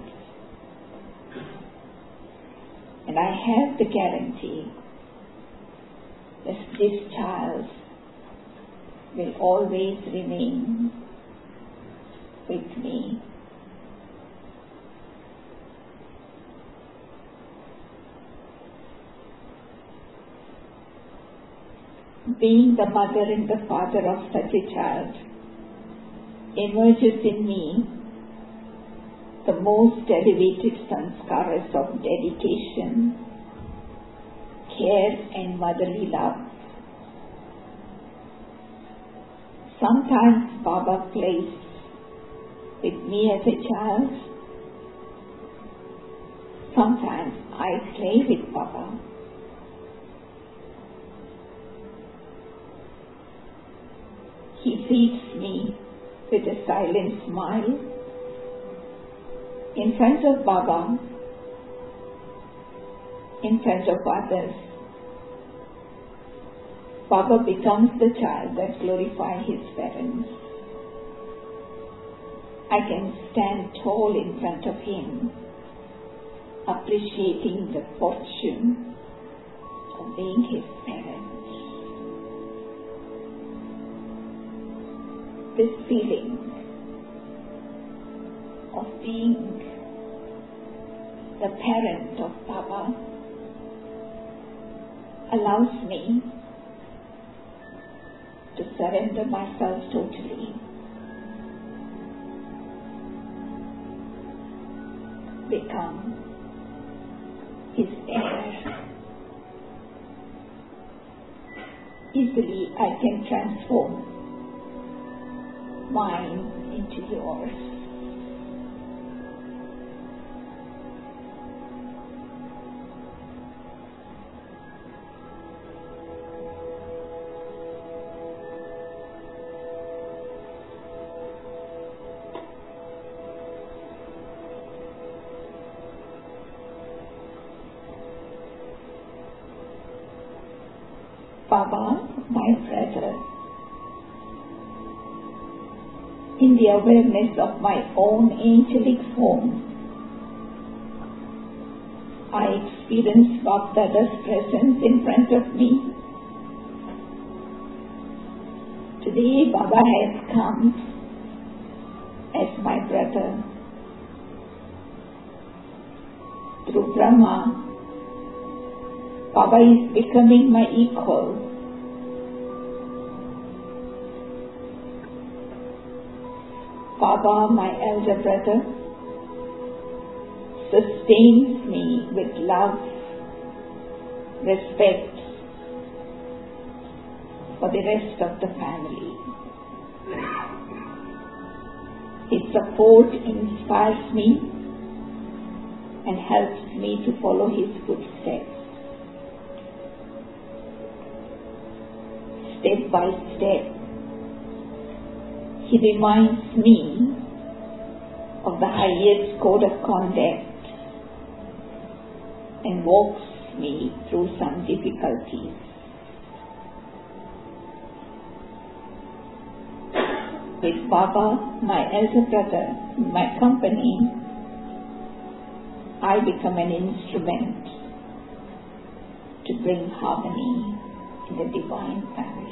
and I have the guarantee that this child will always remain with me. Being the mother and the father of such a child emerges in me the most elevated sanskaras of dedication, care and motherly love. Sometimes Baba plays with me as a child. Sometimes I play with Baba. He feeds me with a silent smile. In front of Baba, in front of others, Baba becomes the child that glorifies his parents. I can stand tall in front of him, appreciating the fortune of being his parent. This feeling of being the parent of Baba allows me to surrender myself totally, become is there. Easily I can transform mine into yours. Baba, my brother, in the awareness of my own angelic form, I experience Baba-Dada's presence in front of me. Today Baba has come as my brother. Through Brahma, Baba is becoming my equal. Baba, my elder brother, sustains me with love, respect for the rest of the family. His support inspires me and helps me to follow his footsteps. Step by step, he reminds me of the highest code of conduct and walks me through some difficulties. With Baba, my elder brother, in my company, I become an instrument to bring harmony in the divine family.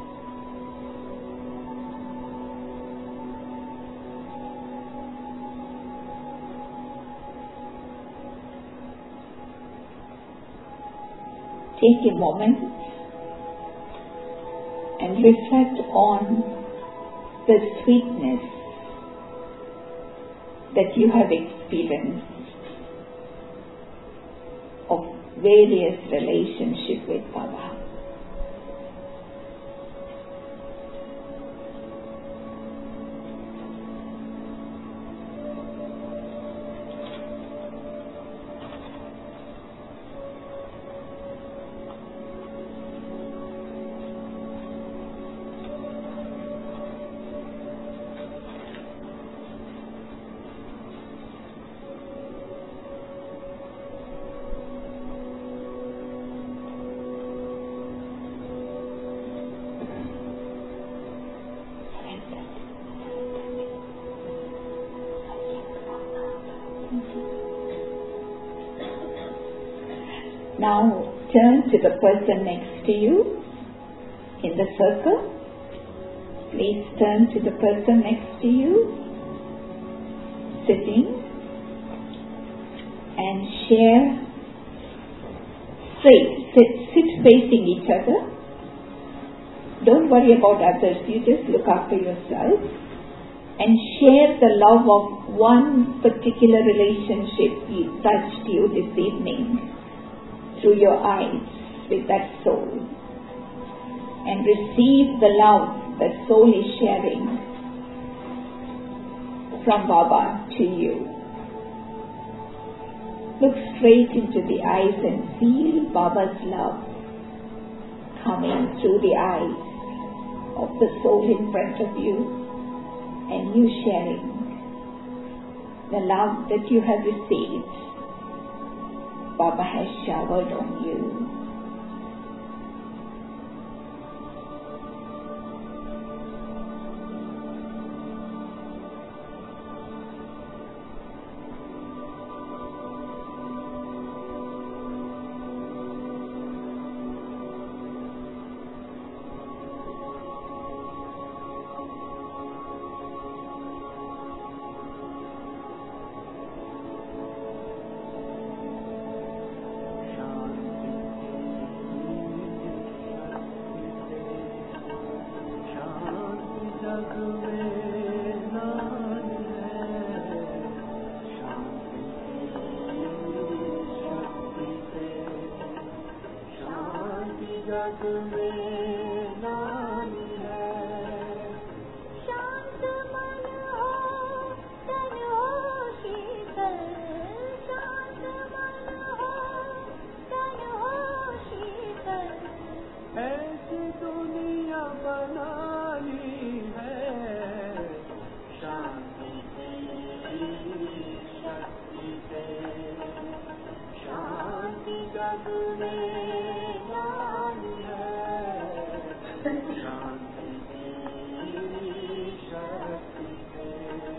Take a moment and reflect on the sweetness that you have experienced of various relationships with Baba. Now turn to the person next to you in the circle. Please turn to the person next to you, sitting, and share straight. Sit, sit facing each other. Don't worry about others. You just look after yourself and share the love of one particular relationship you touched you this evening through your eyes with that soul, and receive the love that soul is sharing from Baba to you. Look straight into the eyes and feel Baba's love coming through the eyes of the soul in front of you, and you sharing the love that you have received. Baba has showered on you. जग में नानी है। शांत मन हो तन हो शीतल, शांत मन हो तन हो शीतल, ऐसी दुनिया बनानी है। शांति की शक्ति से शांति जग में नानी है। शांति की शक्ति से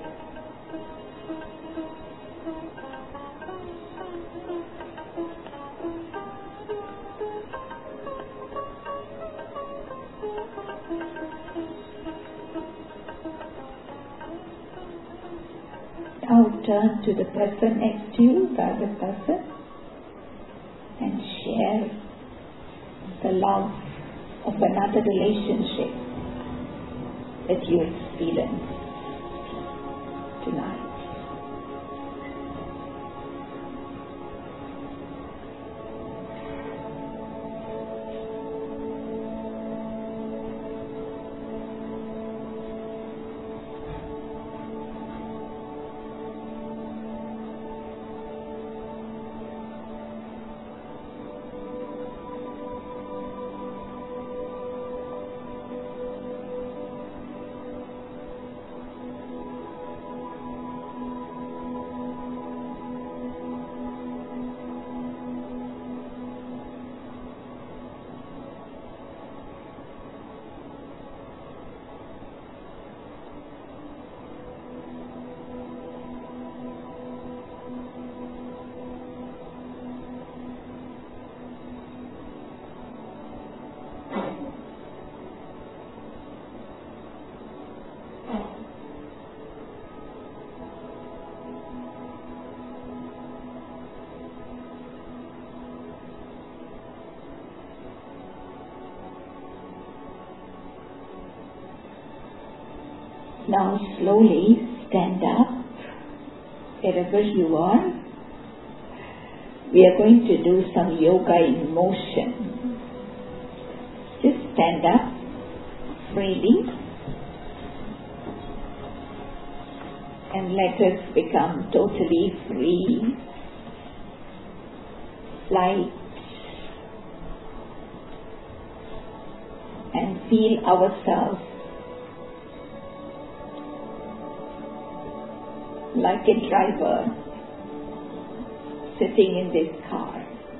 Now turn to the person next to you, the other person, and share the love of another relationship that you experience tonight. Now slowly stand up wherever you are. We are going to do some yoga in motion. Just stand up freely and let us become totally free, light, and feel ourselves like a driver sitting in this car.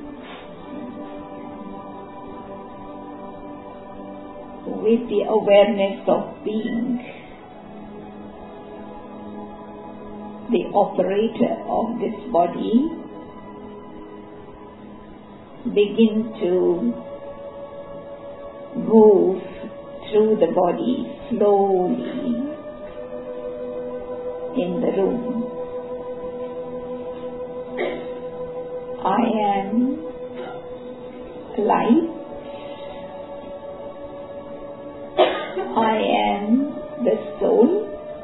With the awareness of being the operator of this body, begin to move through the body slowly in the room. I am light. I am the soul,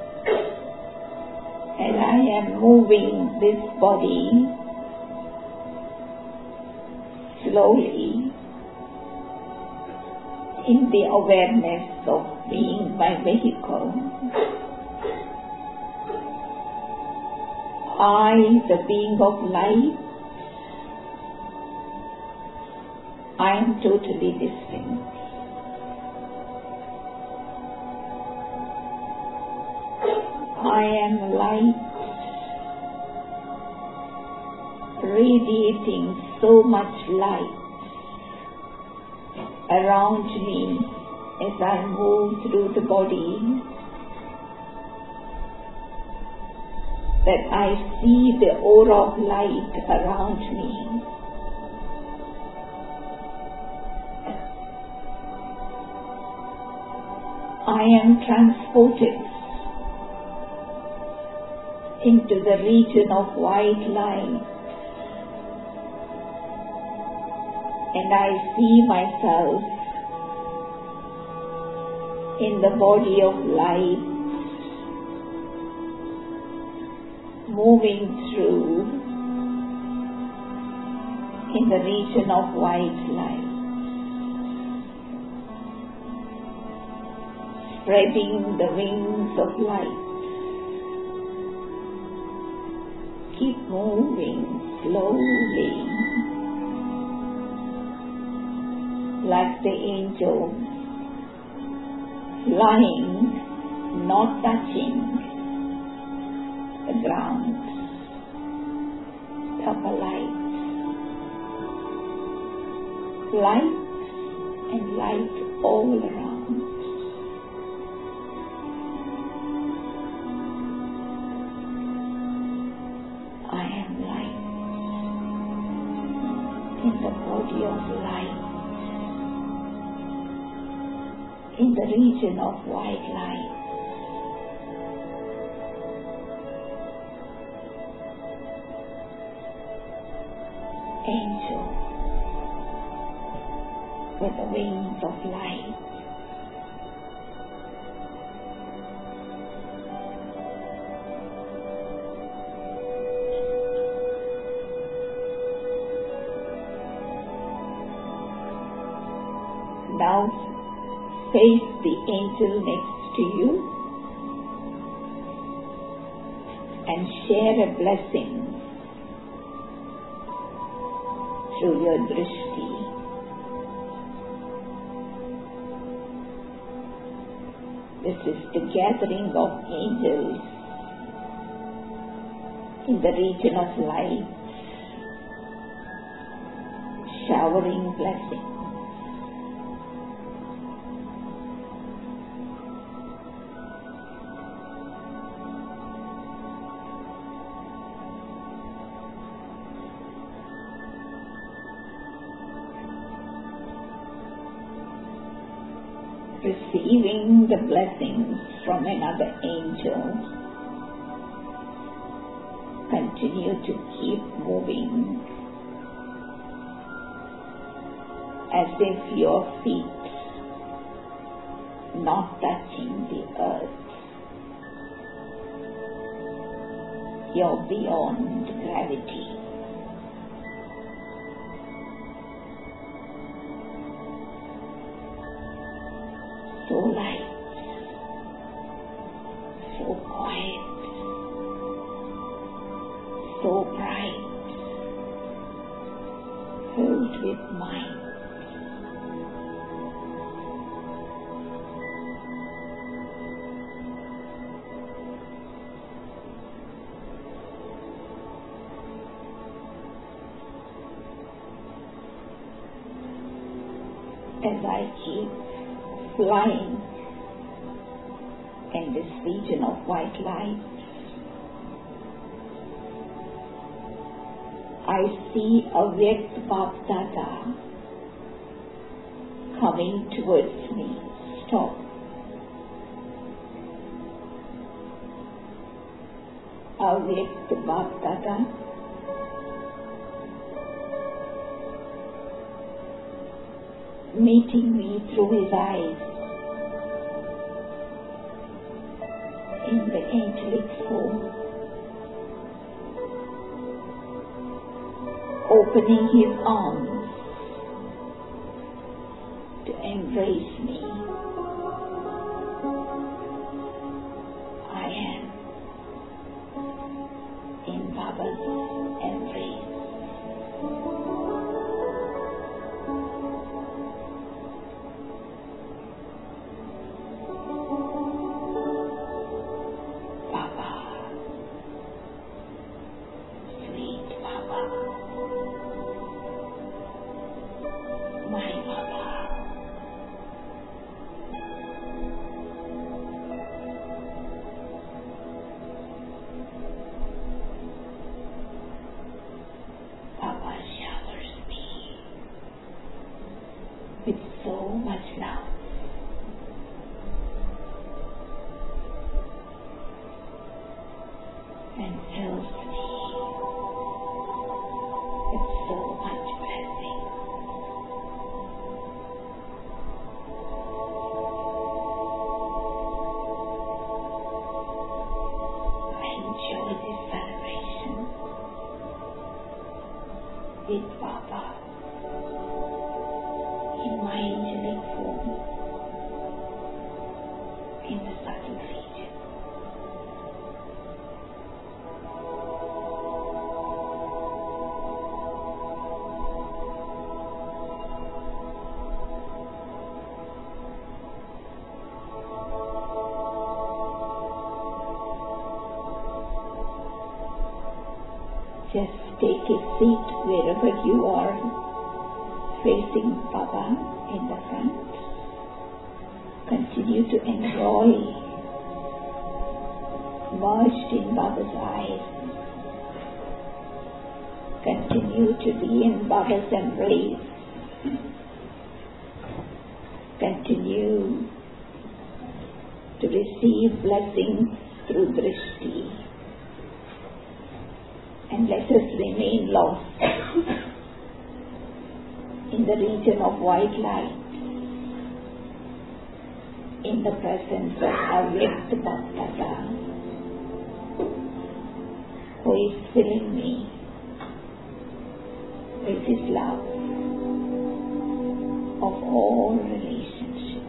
and I am moving this body slowly in the awareness of being my vehicle. I, the being of light, I am totally distinct. I am light, radiating so much light around me as I move through the body that I see the aura of light around me. I am transported into the region of white light, and I see myself in the body of light, moving through in the region of white light. spreading the wings of light. Keep moving slowly, like the angels, flying, not touching the ground. Papa light, light and light all around. I am light in the body of light, in the region of white light. Angel with the wings of light. Now face the angel next to you and share a blessing through your drishti. This is the gathering of angels in the region of light, showering blessings. Receiving the blessings from another angel, continue to keep moving as if your feet not touching the earth. You're beyond gravity. So light, so quiet, so bright, filled with mind. As I keep flying in this region of white light, I see Avyakt Bapdada coming towards me. Stop. Avyakt Bapdada, meeting me through his eyes in the angelic form, opening his arms to embrace me. I am in Baba's embrace. With so much love. And fills me with so much blessing. I enjoy this celebration with Baba in my angelic form Just take a seat wherever you are, facing Baba in the front. Continue to enjoy, merged in Baba's eyes. Continue to be in Baba's embrace. Continue to receive blessings through Drishti. And let us remain lost in the region of white light, in the presence of Avyakt Bhaktata, who is filling me with his love of all relationships.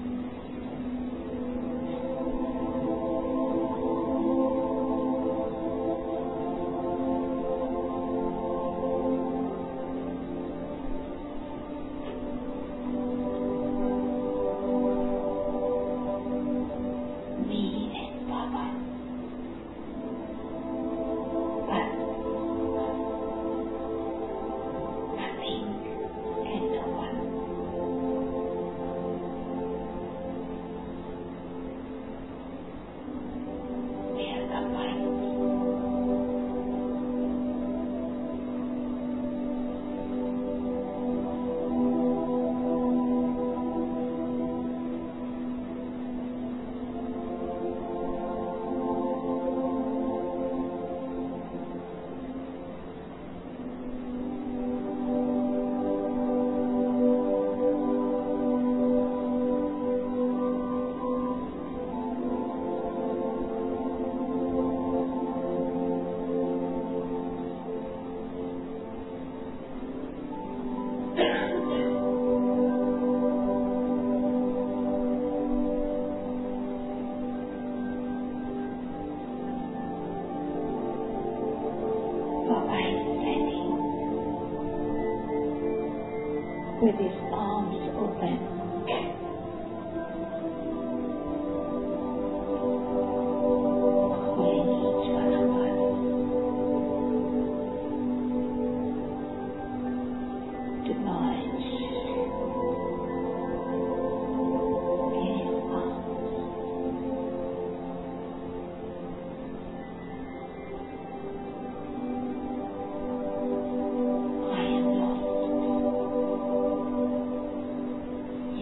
With his arms open, calling each one of us to merge in his arms. I am lost.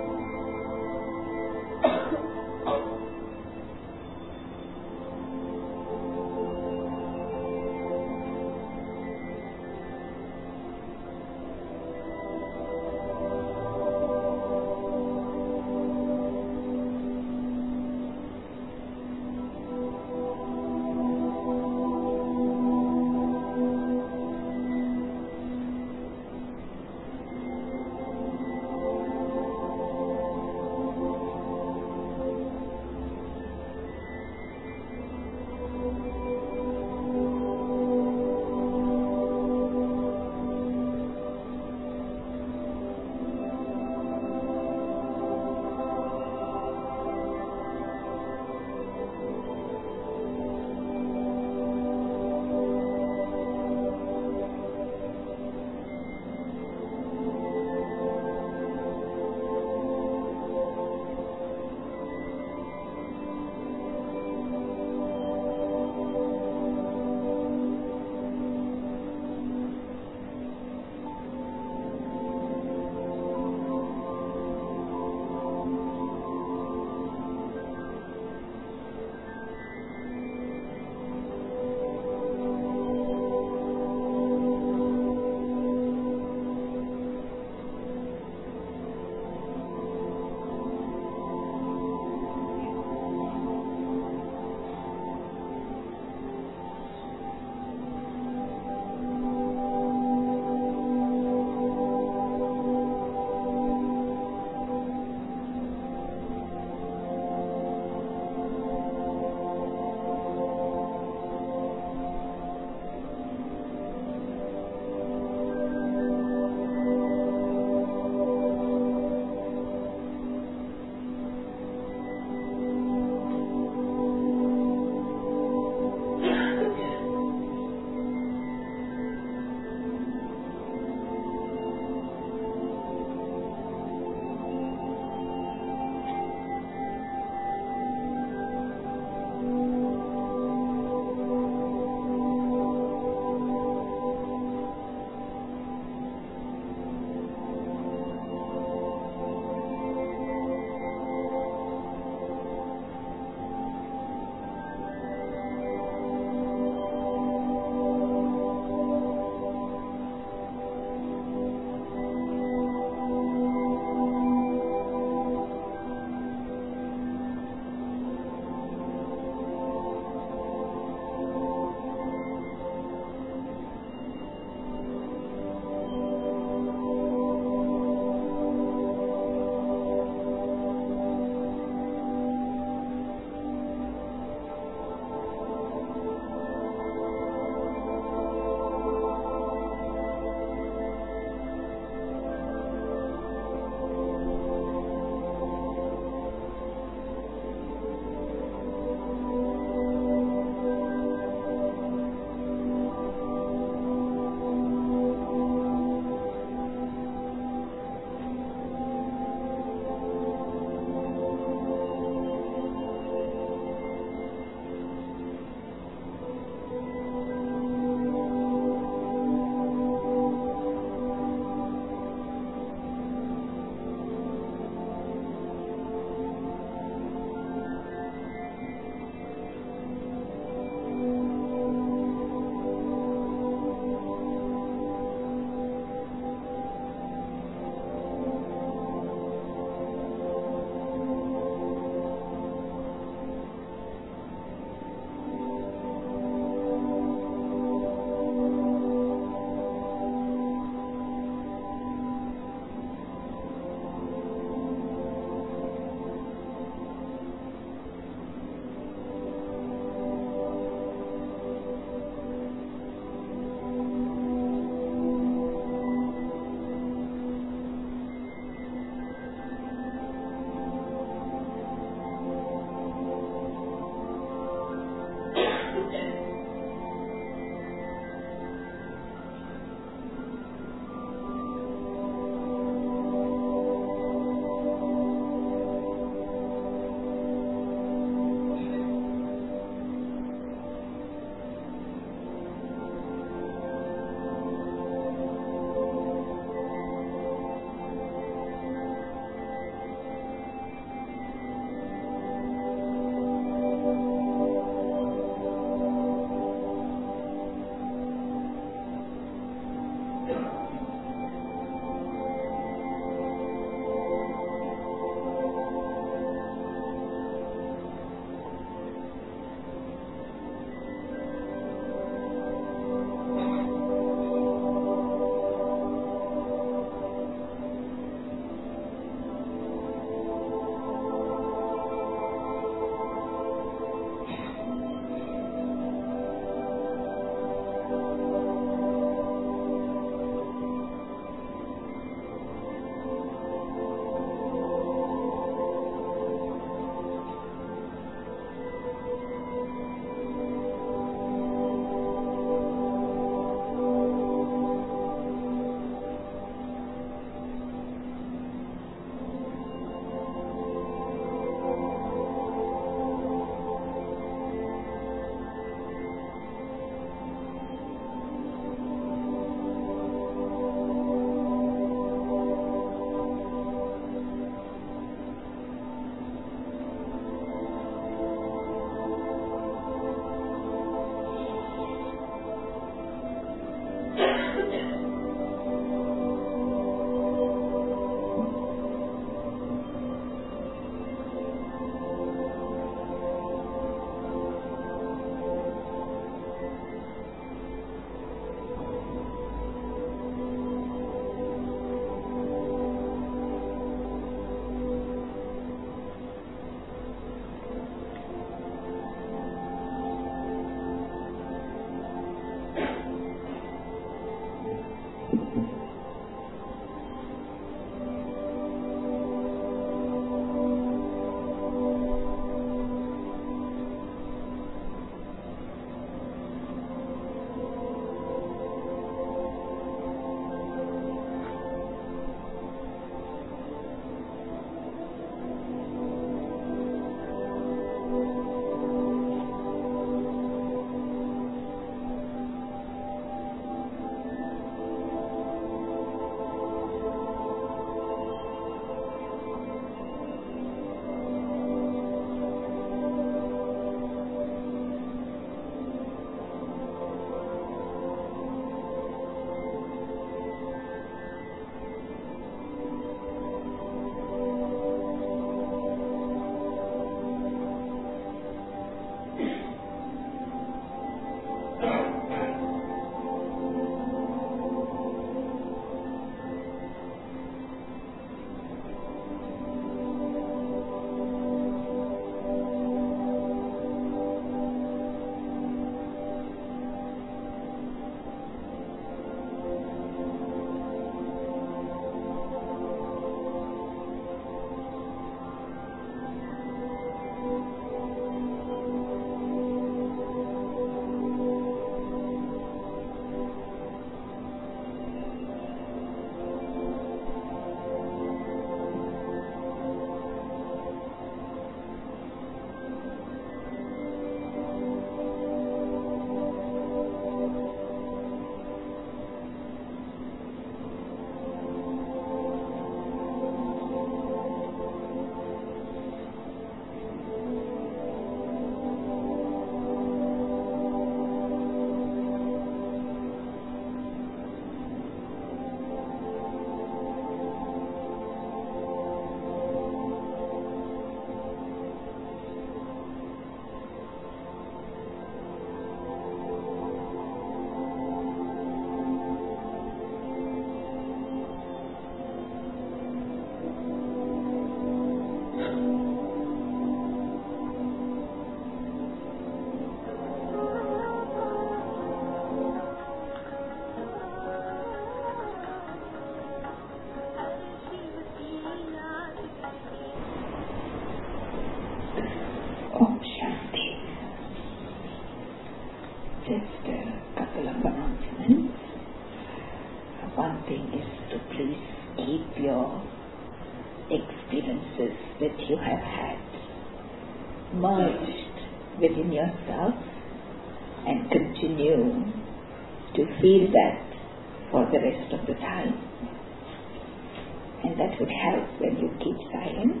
experiences that you have had merged within yourself and continue to feel that for the rest of the time. And that would help when you keep silence.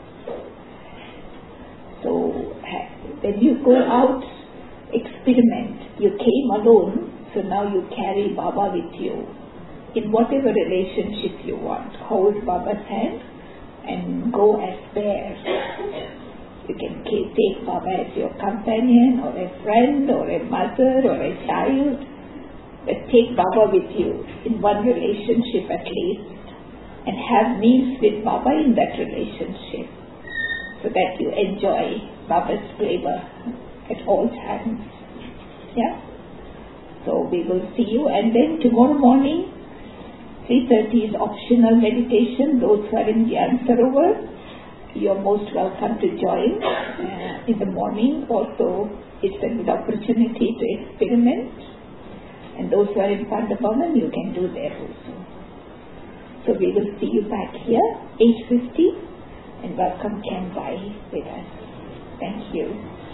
So when you go out, experiment. You came alone, so now you carry Baba with you in whatever relationship you want. Hold Baba's hand and go as pairs. You can take Baba as your companion or a friend or a mother or a child, but take Baba with you in one relationship at least and have meals with Baba in that relationship so that you enjoy Baba's flavor at all times. Yeah? So we will see you, and then tomorrow morning three thirty is optional meditation. Those who are in Gyan Sarovar, you are most welcome to join uh, in the morning. Also, it's a good opportunity to experiment. And those who are in Pandavanan, you can do there also. So we will see you back here, eight fifty, and welcome Ken Vai with us. Thank you.